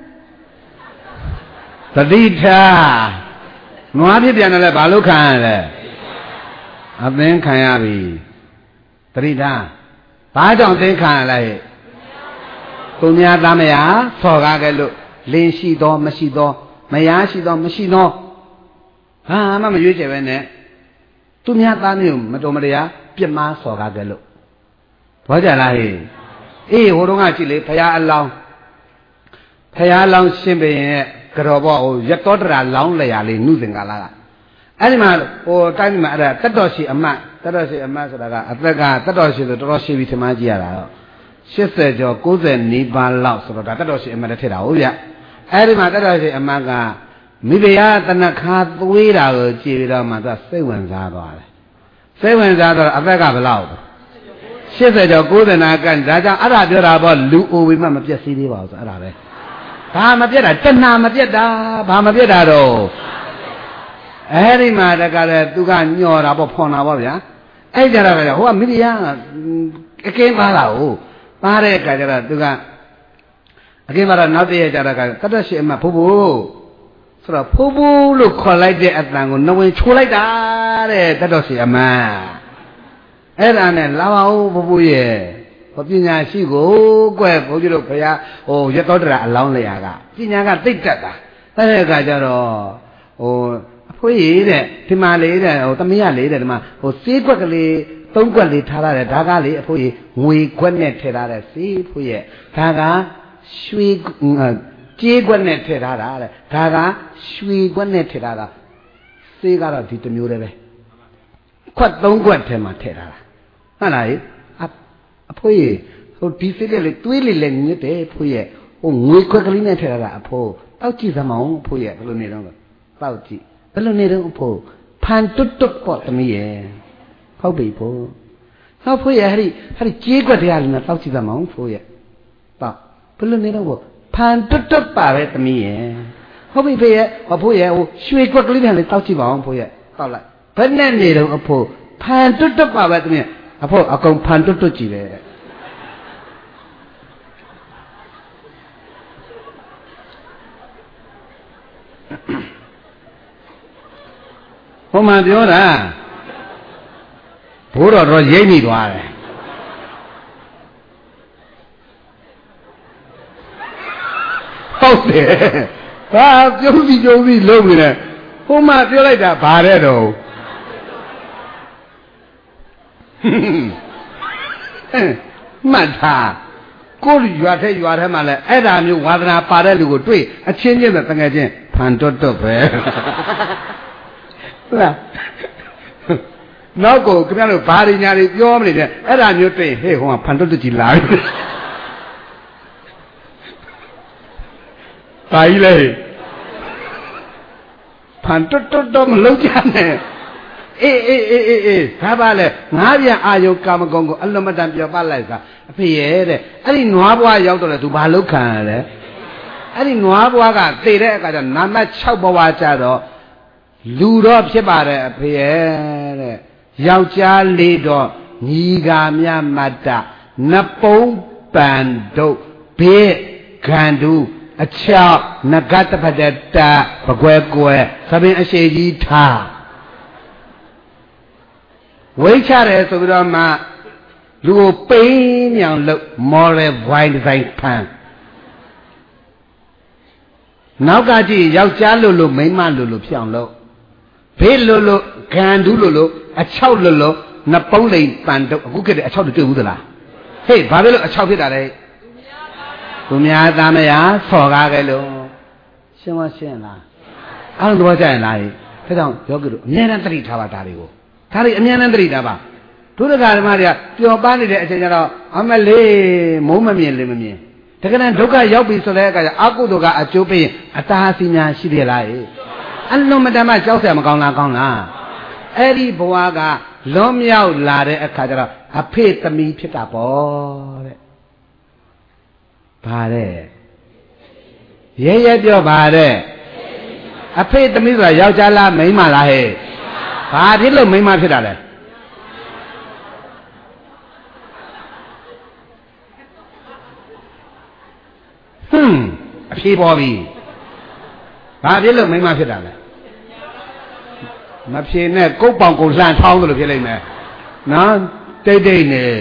သတိထားနွားဖြစ်ပြန်တော့လည်းဘာလို့ခံရလဲအသိခံရပြီသတိထားဘာကြောင့်သိခံရလဲသူများသားမယားစော်ကားကြလို့လင်းရှိသောမရှိသောမယားရှိသောမရှိသောဟာမှမရွေးချယ်ပဲနဲ့သူများသားမျိုးမတော်မတရားပြစ်မှားစော်ကားကြလို့ဘောကြလားဟေးအေးဟိုတုန်းကကြည့်လေဖရာအလောင်းဖရာအလောင်းရှင်းပြရင်ကြော်ဘောဟိုရတောတရာလောင်းလျာလေးနှုစင်ကာလာကအဲ့ဒီမှာဟိုတိုင်းမှာအဲ့ဒါတက်တော်ရှိအမတ်တက်တော်ရှိအမတ်ဆိုတာကအသက်ကတက်တော်ရှိဆိုတော်တော်ရှိပြီထင်မှကြည့်ရတာတော့ရှစ်ဆယ်ကျော်ကိုးဆယ်နီးပါးလောက်ဆိုတော့ဒါတက်တော်ရှိအမတ်နဲ့ထည့်တာဟုတ်ဗျအဲ့ဒီမှာတက်တော်ရှိအမတ်ကမိဖုရားတနခါသွေးတာကိုကြည့်ပြီးတော့မှသူကစိတ်ဝင်စားသွားတယ်စိတ်ဝင်စားတော့အသက်ကဘယ်လောက်ရှစ်ဆယ်ကျော်ကိုးဆယ်နာကန်ဒါကြောင့်အဲ့ဒါပြောတာပေါ့လူအိုဝေမှမပြတ်စည်းသေးပါဘူးဆိုအဲ့ဒါပဲဘာမပြတ်တာတဏှာမပြတ်တာဘာမပြတ်တာတော့အဲ့ဒီမှာတကလည်းသူကညော်တာပေါ့ဖွန်တာပေါ့ဗျာအဲ့ကြတော့ဟိုကမိဖုရားအကင်းပါလာဟုတ်ပါတဲ့အခါကျတော့သူကအကင်းပါတော့နောက်တည့်ရကြတော့ကတတ်တရှိအမဖိုးဖိုးဆိုတော့ဖိုးဖိုးလို့ခေါ်လိုက်တဲ့အတန်ကိုနဝင်ချိုးလိုက်တာတဲ့တတ်တော်ရှိအမအဲ့ဒါနဲ့လာပါဦးဖိုးဖိုးရဲ့ဟောပညာရှိကိုကွယ်ဘုန်းကြီးတို့ဘုရားဟိုရသောတရာအလောင်းလျာကပညာကသိတတ်တာအဲ့ဒီအခါကျတော့ဟိုအဖွေးရတဲ့ဒီမှာလေးတဲ့ဟိုသမီးရလေးတဲ့ဒီမှာဟိုစေးခွက်ကလေးသုံးခွက်လေးထားရတယ်ဒါကလေအဖိုးကြီးငွေခွက်နဲ့ထည့်ထားတဲ့စေးဖိုးရဲ့ဒါကရွှေကြေးခွက်နဲ့ထည့်ထားတာတဲ့ဒါကရွှေခွက်နဲ့ထည့်ထားတာစေးကတော့ဒီတစ်မျိုးတည်းပဲခွက်သုံးခွက်ထဲမှာထည့်ထားတာဟုတ်လားအဖိုးကြီးဟိုဒီစေးလေးတွေးလေးလည်းညစ်တယ်ဖိုးရဲ့ဟိုငွေခွက်ကလေးနဲ့ထည့်ထားတာအဖိုးတောက်ကြည့်စမ်းမအောင်အဖိုးရဲ့ဘယ်လိုနေတော့တောက်ကြည့်ဘယ်လိုနေတော့အဖိုးဖန်တွတ်တွတ်ပေါ့သမီးရဲ့ဟုတ်ပြီဖိုးနောက်ဖိုးရဲ့ဟဲ့ဒီဟဲ့ဒီကြေးကွက်တရားလည်းတောက်ကြည့်သမောင်းဖိုးရဲ့တောက်ဘယ်လိုနေတော့ဖန်တွတ်တွတ်ပါပဲသမီးရဲ့ဟုတ်ပြီဖေရဲ့အဖိုးရဲ့ဟိုရွှေကွက်ကလေးနဲ့လည်းတောက်ကြည့်ပါအောင်ဖိုးရဲ့တောက်လိုက်ဘယ်နဲ့နေတော့အဖိုးဖန်တွတ်တွတ်ပါပဲသမီးအဖိုးအကုန်ဖန်တွတ်တွတ်ကြည့်တယ်ဟိုမှာပြောတာဘိုးတော်တော့ရိမ့်မိသွားတယ်ဟုတ်တယ်ဟာပြုံးစီပြုံးစီလုံးနေတယ်ဟိုမှာပြောလိုက်တာဘာတဲ့တော့မှတ်ထားကိုယ်ရွာထဲရွာထဲမှာလဲအဲ့ဒါမျိုးဝါသနာပါတဲ့လူကိုတွေ့အချင်းချင်းနဲ့တငယ်ချင်းဖန်တွတ်တွတ်ပဲဟုတ်လားနောက်ကိုခင်ဗျားတို့ဘာရညာတွေပြောမနေနဲ့အဲ့ဒါမျိုးတွေ့ဟေ့ဟိုကဖန်တွတ်တွတ်ကြီးလာပြီဘာကြီးလဲဖန်တွတ်တွတ်တော့မလုံးကြနဲ့အေးအေးအေးအေးအေးဒါပါလေငါးပြန်အာယုကာမဂုဏ်ကိုအလွန်မတန်ပြောပလိုက်တာအဖေရဲ့တဲ့အဲ့ဒီနွားဘွားရောက်တော့လေသူဘာလုပ်ခံရလဲအဲ့ဒီနွားဘွားကသေတဲ့အခါကျနာမခြောက်ဘဝကျတော့လူတော့ဖြစ်ပါတယ်အဖေရဲ့တဲ့ယောက်ျားလေးတော့ညီကာမြမတ္တနပုံးပန်တို့ဘေးခန္ဓုအချောက်နဂတ်တပတတပကွဲကွယ်သပင်အရှိကြီးထားဝိချတယ်ဆိုပြီးတော့မှလူကိုပိန်းညောင်လို့ model wine design ဖန်နောက်ကကြည့်ယောက်ျားလို့လို့မိန်းမလို့လို့ဖြစ်အောင်လို့ဘေးလို့လို့ခန္ဓုလို့လို့အချောက်လို့လို့နပုံးလိန်ပန်တော့အခုခေတ်အချောက်တွေ့ဘူးသလားဟေးဘာဖြစ်လို့အချောက်ဖြစ်တာလဲသူများသားမယားစော်ကားကြလို့ရှင်းမရှင်းလားအားလုံးတော့ကြရင်လားဒါကြောင့်ယောဂီတို့အမြဲတမ်းသတိထားပါဒါတွေကိုဒါတွေအမြဲတမ်းသတိထားပါဒုဒကာဓမ္မတွေကပျော်ပါနေတဲ့အချိန်ကျတော့အမလေးမိုးမမြင်လည်းမမြင်တကယ်တမ်းဒုက္ခရောက်ပြီဆိုတဲ့အခါကျအကုသိုလ်ကအကျိုးပေးအတားအဆီးများရှိတယ်လားအလုံးမတမ်းမှကြောက်เสียမကောင်းလားကောင်းလားအဲ့ဒီဘဝကလွန်မြောက်လာတဲ့အခါကျတော့အဖေသမီးဖြစ်တာပေါ့တဲ့ဘာတဲ့ရဲရဲပြောပါတဲ့အဖေသမီးဆိုတာယောက်ျားလားမိန်းမလားဟဲ့ဘာဖြစ်လို့မိန်းမဖြစ်တာလဲဟွန်းအဖြေပေါ်ပြီဘာဖြစ်လို့မိန်းမဖြစ်တာလဲမဖြေနဲ့ကုတ်ပေါင်ကိုလှန်ထောင်းသလိုဖြစ်လိမ့်မယ်နော်တိတ်တိတ်နေ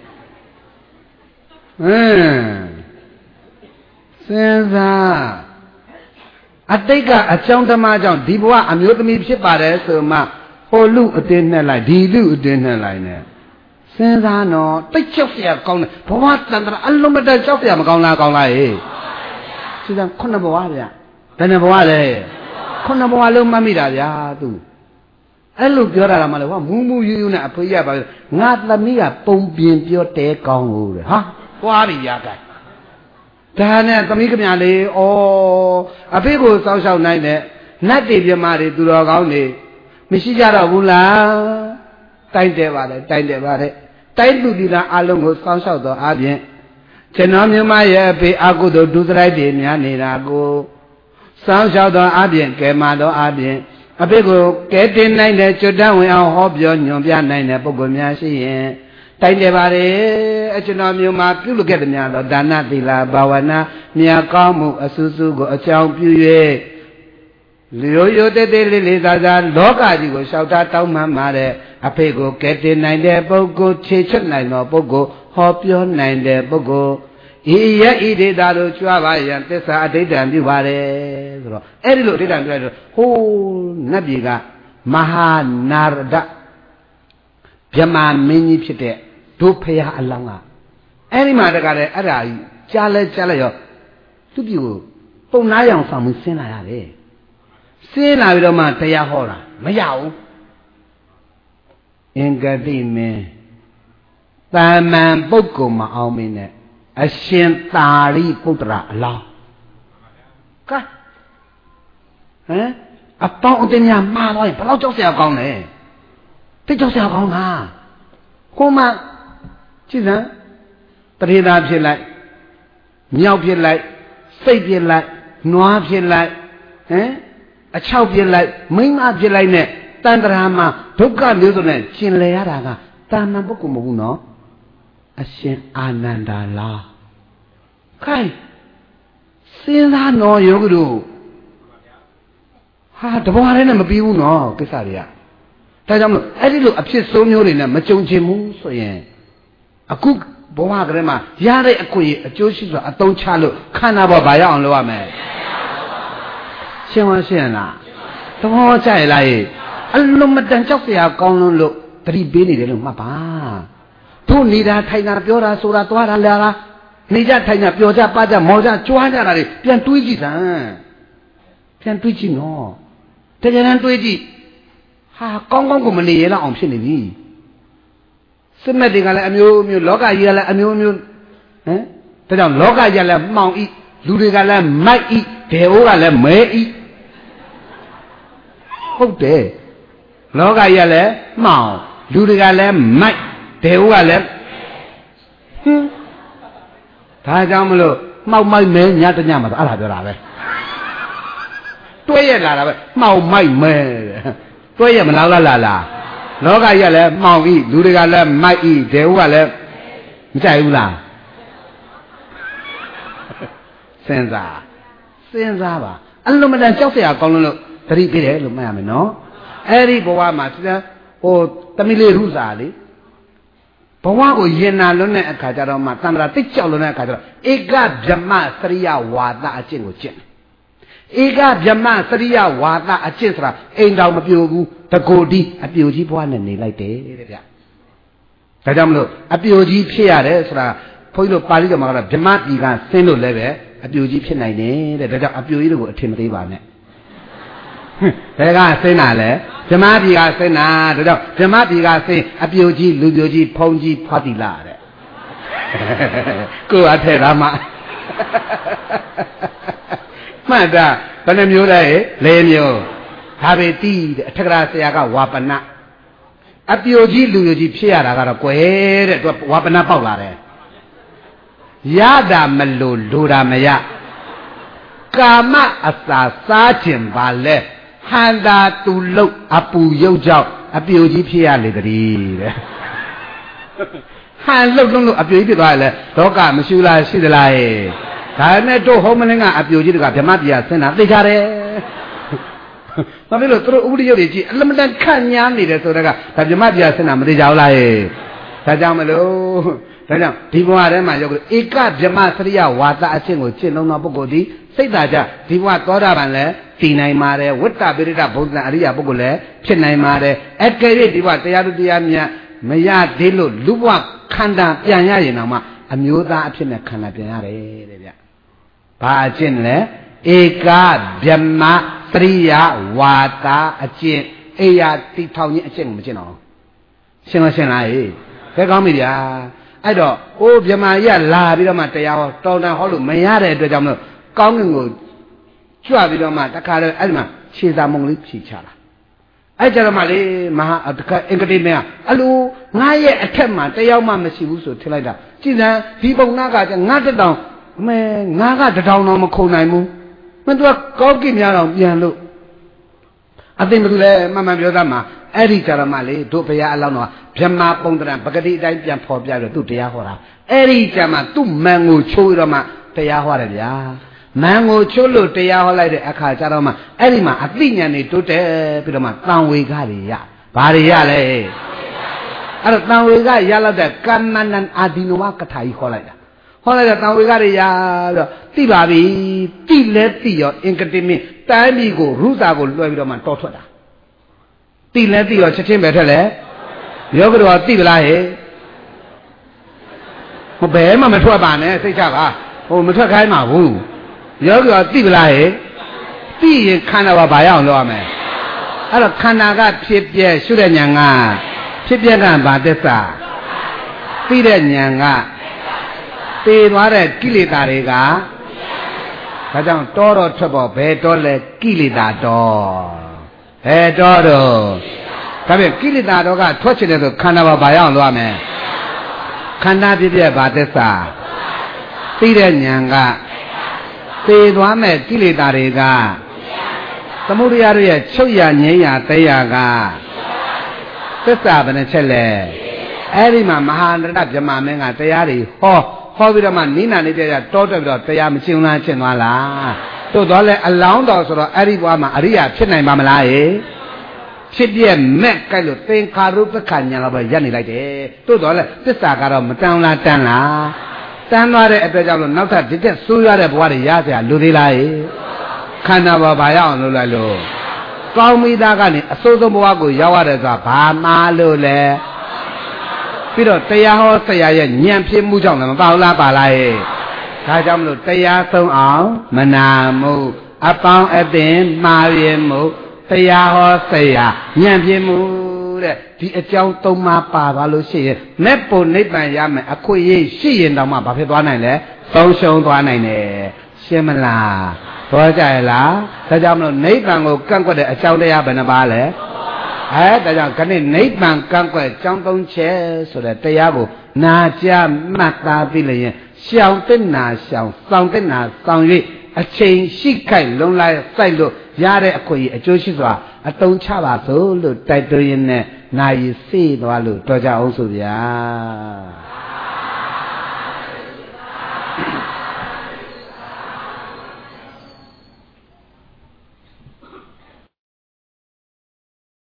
ဟမ်စဉ်းစားအတိတ်ကအကြောင်းဓမ္မကြောင့်ဒီဘဝအမျိုးသမီးဖြစ်ပါတယ်ဆိုမှဟိုလူအတင်းနဲ့လိုက်ဒီလူအတင်းနဲ့လိုက်နဲ့စဉ်းစားနော်တိတ်ကြောက်เสียကောင်းတယ်ဘဝတန်တရာအလုံးမတန်ကြောက်เสียမကောင်းလားကောင်းလားဟေးစဉ်းစားခုနှစ်ဘဝဗျဘယ်နှဘဝလဲခုနှစ်ဘဝလုံးမှတ်မိတာဗျာသူအဲ့လိုပြောတာကမှလေဟောမူးမူးယူးယူးနဲ့အဖေရပါငါသမီးကပုံပြင်ပြောတဲကောင်းလို့တဲ့ဟာသွားပြီရကဲဒါနဲ့သမီးကမြလေးဩအဖေကိုစောက်ရှောက်နိုင်တဲ့နတ်တွေပြမတွေသူတော်ကောင်းတွေမရှိကြတော့ဘူးလားတိုက်တယ်ပါလေတိုက်တယ်ပါတဲ့တိုက်သူဒီလားအလုံးကိုစောက်ရှောက်တော့အပြင်ကျွန်တော်မြမရဲ့အဖေအကုသိုလ်ဒုစရိုက်တွေများနေတာကိုစောက်ရှောက်တော့အပြင်ကဲမာတော့အပြင်အဖေကိုကဲတင်နိုင်တဲ့ကျွတ်တန်းဝင်အောင်ဟောပြောညွန်ပြနိုင်တဲ့ပုဂ္ဂိုလ်များရှိရင်တိုက်တယ်ပါလေအကျွန်တော်မျိုးမှာပြုလုပ်ခဲ့တဲ့များတော့ဒါနသီလဘာဝနာမြတ်ကောင်းမှုအဆူဆူကိုအကြောင်းပြု၍လျို့ရိုးသေးသေးလေးလေးစားစားလောကကြီးကိုလျှောက်ထားတောင်းမှမှာတဲ့အဖေကိုကဲတင်နိုင်တဲ့ပုဂ္ဂိုလ်ခြေချက်နိုင်သောပုဂ္ဂိုလ်ဟောပြောနိုင်တဲ့ပုဂ္ဂိုလ်ဤရဤဒေတာတို့ကြွားပါရန်သစ္စာအဋ္ဌံပြုပါတယ်ဆိုတော့အဲ့ဒီလိုအဋ္ဌံပြုလိုက်တော့ဟိုးနတ်ပြည်ကမဟာနာရဒဗြဟ္မာမင်းကြီးဖြစ်တဲ့ဒုဖရာအလောင်းကအဲ့ဒီမှာတကလည်းအဲ့ဒါကြီးကြားလဲကြားလဲရောသူ့ပြည်ကိုပုံနာရောင်ဆောင်ပြီးဆင်းလာရတယ်ဆင်းလာပြီးတော့မှတရားဟောတာမရဘူးအင်္ဂတိမင်းတာမန်ပုဂ္ဂိုလ်မအောင်မင်းနဲ့အရှင်သာရိပုတ္တရာအလောင်းကဲဟမ်အပေါင်းအသင်းများမှားသွားရင်ဘယ်လောက်ကြောက်စရာကောင်းလဲတိတ်ကြောက်စရာကောင်းလားကိုမကြည့်စမ်းတရေသာဖြစ်လိုက်မြောက်ဖြစ်လိုက်စိတ်ဖြစ်လိုက်နွားဖြစ်လိုက်ဟမ်အချောက်ဖြစ်လိုက်မိန်းမဖြစ်လိုက်နဲ့တန်တရာမှာဒုက္ခမျိုးစုံနဲ့ကျင်လည်ရတာကတာမန်ပုဂ္ဂိုလ်မဟုတ်ဘူးနော်အရှင်အာနန္ဒာလားခိုင်စဉ်းစားနော်ယောဂတို့ဟာတဘွားလေးနဲ့မပြီးဘူးနော်ကိစ္စတွေကဒါကြောင့်မလို့အဲ့ဒီလိုအဖြစ်ဆိုးမျိုးတွေနဲ့မကြုံချင်ဘူးဆိုရင်အခုဘဝကလေးမှာရတဲ့အခွင့်အကျိုးရှိစွာအသုံးချလို့ခန္ဓာပေါ်ဘာရအောင်လုပ်ရမလဲရှင်းဝရှင်းလားသဘောကျရလားအလုံးမတန်ကြောက်စရာကောင်းလို့လို့သတိပေးနေတယ်လို့မှတ်ပါတို့နေတာထိုင်တာပြောတာဆိုတာသွားတာလာတာနေကြထိုင်ကြပြောကြပါကြမောကြကြွားကြတာတွေပြန်တွေးကြည့်စမ်းပြန်တွေးကြည့်နော်တကယ်တမ်းတွေးကြည့်ဟာကောင်းကောင်းကိုမနေရလောက်အောင်ဖြစ်နေပြီစစ်မဲ့တွေကလည်းအမျိုးမျိုးလောကကြီးကလည်းအမျိုးမျိုးဟမ်ဒါကြောင့်လောကကြီးကလည်းမှောင်ဤလူတွေကလည်းမိုက်ဤဒေဝကလည်းမဲဤဟုတ်တယ်လောကကြီးကလည်းမှောင်လူတွေကလည်းမိုက်ဒေဝကလည်းဟင်းဒါကြောင့်မလို့မှောက်မိုက်မဲညတညမှာအဲ့ဒါပြောတာပဲတွဲရလာတာပဲမှောက်မိုက်မဲတွဲရမလားလားလားလားလောကကြီးကလည်းမှောင်ဤလူတွေကလည်းမိုက်ဤဒေဝကလည်းမကြိုက်ဘူးလားစဉ်းစားစဉ်းစားပါအလုံးမတန်ကြောက်เสียကောင်းလို့သတိပေးတယ်လို့မှတ်ရမယ်နော်အဲ့ဒီဘဝမှာစဉ်းစားဟိုတမီလေးရုစာလေဘဝကိုရင်နာလွန်းတဲ့အခါကျတော့မှသံဃာတိတ်ကြောက်လွန်းတဲ့အခါကျတော့ဧကဗြဟ္မစရိယဝါဒအကျင့်ကိုကျင့်ဧကဗြဟ္မစရိယဝါဒအကျင့်ဆိုတာအိမ်တော်မပြိုဘူးတကိုယ်ဒီအပြိုကြီးဘဝနဲ့နေလိုက်တယ်တဲ့ဗျဒါကြောင့်မလို့အပြိုကြီးဖြစ်ရတယ်ဆိုတာဘုန်းကြီးတို့ပါဠိတော်မှာကတော့ဗြဟ္မပြည်ကဆင်းလို့လည်းပဲအပြိုကြီးဖြစ်နိုင်တယ်တဲ့ဒါကြောင့်အပြိုကြီးတို့ကိုအထင်မသေးပါနဲ့ဘယ်ကဆင်းတာလဲဗြဟ္မပြည်ကဆင်းတာဒါကြောင့်ဗြဟ္မပြည်ကဆင်းအပြိုကြီးလူပြိုကြီးဖုံကြီးဖွာတိလာတဲ့ကိုယ်အထက်သားမမှတ်တာဘယ်နှမျိုးလဲလေးမျိုးဒါပဲတီးတဲ့အထက်ကရာဆရာကဝါပနအပြိုကြီးလူပြိုကြီးဖြစ်ရတာကတော့ကွယ်တဲ့သူကဝါပနပေါက်လာတယ် Yada melu lura maya Kama asa sajin bale Handa tuluk apu yojau Api uji pia lidri Han luk luk api uji pia le Doka masyula sidalai Karena tu homelenga api uji duka Biama pia sena Tikare Tapi lo terus uli yo di Lemedan kanya ni de saudara Tapi biama pia sena Mesti jauh lah Tajam melu Tajam Di bawah ada mah jauh Ika biama seria Wata acing ucin Nong nong pukul di Saya dah Di bawah tora ban le Tinai mare Wata berita Bukna aria pukul le Cinai mare Ekeri di bawah Tiada tiada Maya dulu Lupa kanda Pianya ye nama Amyoda acing kanda pianya re Bacin le Ika biama seria Wata acing Eya titaunya acing macam mana Sing sing lai Cái con mình à, ai đó, ô bây giờ ya là bây giờ mà tay áo, trâu đang họ luôn mấy ngày rồi trong đó, con người ngồi, chua bây giờ mà ta khai rồi, ai mà chia ra mông lít chỉ chả là, ai chả là mà đi mà cái anh cái gì mà, alo, ngay cái thèm mà tay áo mà mình xíu số thế này đó, chỉ là đi bông na cái ngã cái đầu, mà ngã cái đầu nó mà khôn này mu, mình tôi có cái nhà nào bien luôn, anh tin mình là mà mà bây giờ mà Eri cara mali tu paya Allah no Biama pondran bagadi dai pian pho pya lo tu tia ho ra Eri cara tu mango chu ro ma tia ho ra bya mango chu lo tia ho lai de akha cha ro ma eri ma ati nyan ni tu te pi ro ma tan we ga ri ya ba ri ya le aro tan we ga ya la de kamanan adinowa katha hi ho lai da ho lai da tan we ga ri ya ro ti ba bi ti le ti yo inkatimi tai mi ko rusa ko lwe pi ro ma taw thwat da Ti le ti yoချက်ချင်းပဲထက်လေယောဂတော်တိပလားဟဲ့မဘဲမှမထွက်ပါနဲ့စိတ်ချပါဟိုမထွက်ခိုင်းမှာဘူးယောဂတော်တိပလားဟဲ့တိရင်ခန္ဓာဘာရအောင်လုပ်ရမယ်အဲ့တော့ခန္ဓာကဖြစ်ပြရှုတဲ့ဉာဏ်ကဖြစ်ပြကဘာသစ္စာသိတဲ့ဉာဏ်ကသိသွားတဲ့ကိလေသာတွေကဒါကြောင့်တောတော့ထွက်ပေါ်ဘယ်တော့လဲကိလေသာတော့ဟဲ့တော်တော်ဒါပြန်ကိလေသာတော်ကထွက်ချင်တယ်ဆိုခန္ဓာဘာဘာရအောင်လုပ်ရမယ်ခန္ဓာပြည့်ပြည့်ဘာသစ္စာသိတဲ့ဉာဏ်ကသိသွားမဲ့ကိလေသာတွေကသမုဒယရဲ့ချုပ်ရငြိမ်းရတရားကသစ္စာဘယ်နှချက်လဲအဲ့ဒီမှာမဟာနရဗြဟ္မာမင်းကတရားတွေဟောဟောပြီးတော့မှနိနာနေကြတောတက်ပြီးတော့တရားမရှင်းလားရှင်းသွားလားတို့တော့လေအလောင်းတော်ဆိုတော့အဲ့ဒီဘွားမှာအရိယာဖြစ်နိုင်ပါမလားဟဲ့ဖြစ်ပြက်မဲ့ကြိုက်လို့သင်္ခါရုပ္ပခညာတော့ပဲရပ်နေလိုက်တယ်တို့တော့လေသစ္စာကတော့မတန်လားတန်လားတန်သွားတဲ့အတွက်ကြောင့်လို့နောက်ထပ်ဒီတက်ဆိုးရတဲ့ဘွားတွေရเสียလူသေးလားဟဲ့ခန္ဓာဘာဘာရအောင်လုပ်လိုက်လို့ကောင်းမိသားကနေအစိုးဆုံးဘွားကိုရောက်ရတယ်ဆိုတာဘာမှလို့လဲပြီးတော့တရားဟောဆရာရဲ့ဉာဏ်ဖြစ်မှုကြောင့်လည်းမပါဘူးလားပါလားဟဲ့ဒါကြောင့်မလို့တရားဆုံးအောင်မနာမှုအပေါင်းအသင်မှားရမှုတရားဟောဆရာဉာဏ်ဖြစ်မှုတဲ့ဒီအကြောင်းသုံးပါးပါပါလို့ရှိရင်မဲ့ပုံနိဗ္ဗာန်ရမယ်အခွင့်အရေးရှိရင်တောင်မှဘာဖြစ်သွားနိုင်လဲဆုံးရှုံးသွားနိုင်တယ်ရှင်းမလားဘောကြရလားဒါကြောင့်မလို့နိဗ္ဗာန်ကိုကန့်ကွက်တဲ့အကြောင်းတရားဘယ်နှပါလဲအဲဒါကြောင့်ခဏနိဗ္ဗာန်ကန့်ကွက်အကြောင်းသုံးချက်ဆိုတဲ့တရားကိုနာကြားမှတ်သားပြီးလျင်ရှောင်တဲ့နာရှောင်စောင့်တဲ့နာစောင့်၍အချိန်ရှိခိုက်လုံးလိုက်စိုက်လို့ရတဲ့အခွင့်အရေးအကျိုးရှိစွာအတုံးချပါစို့လို့တိုက်တွန်းရင်းနဲ့နာယီစေးသွားလို့တော်ကြအောင်ဆိုဗျာ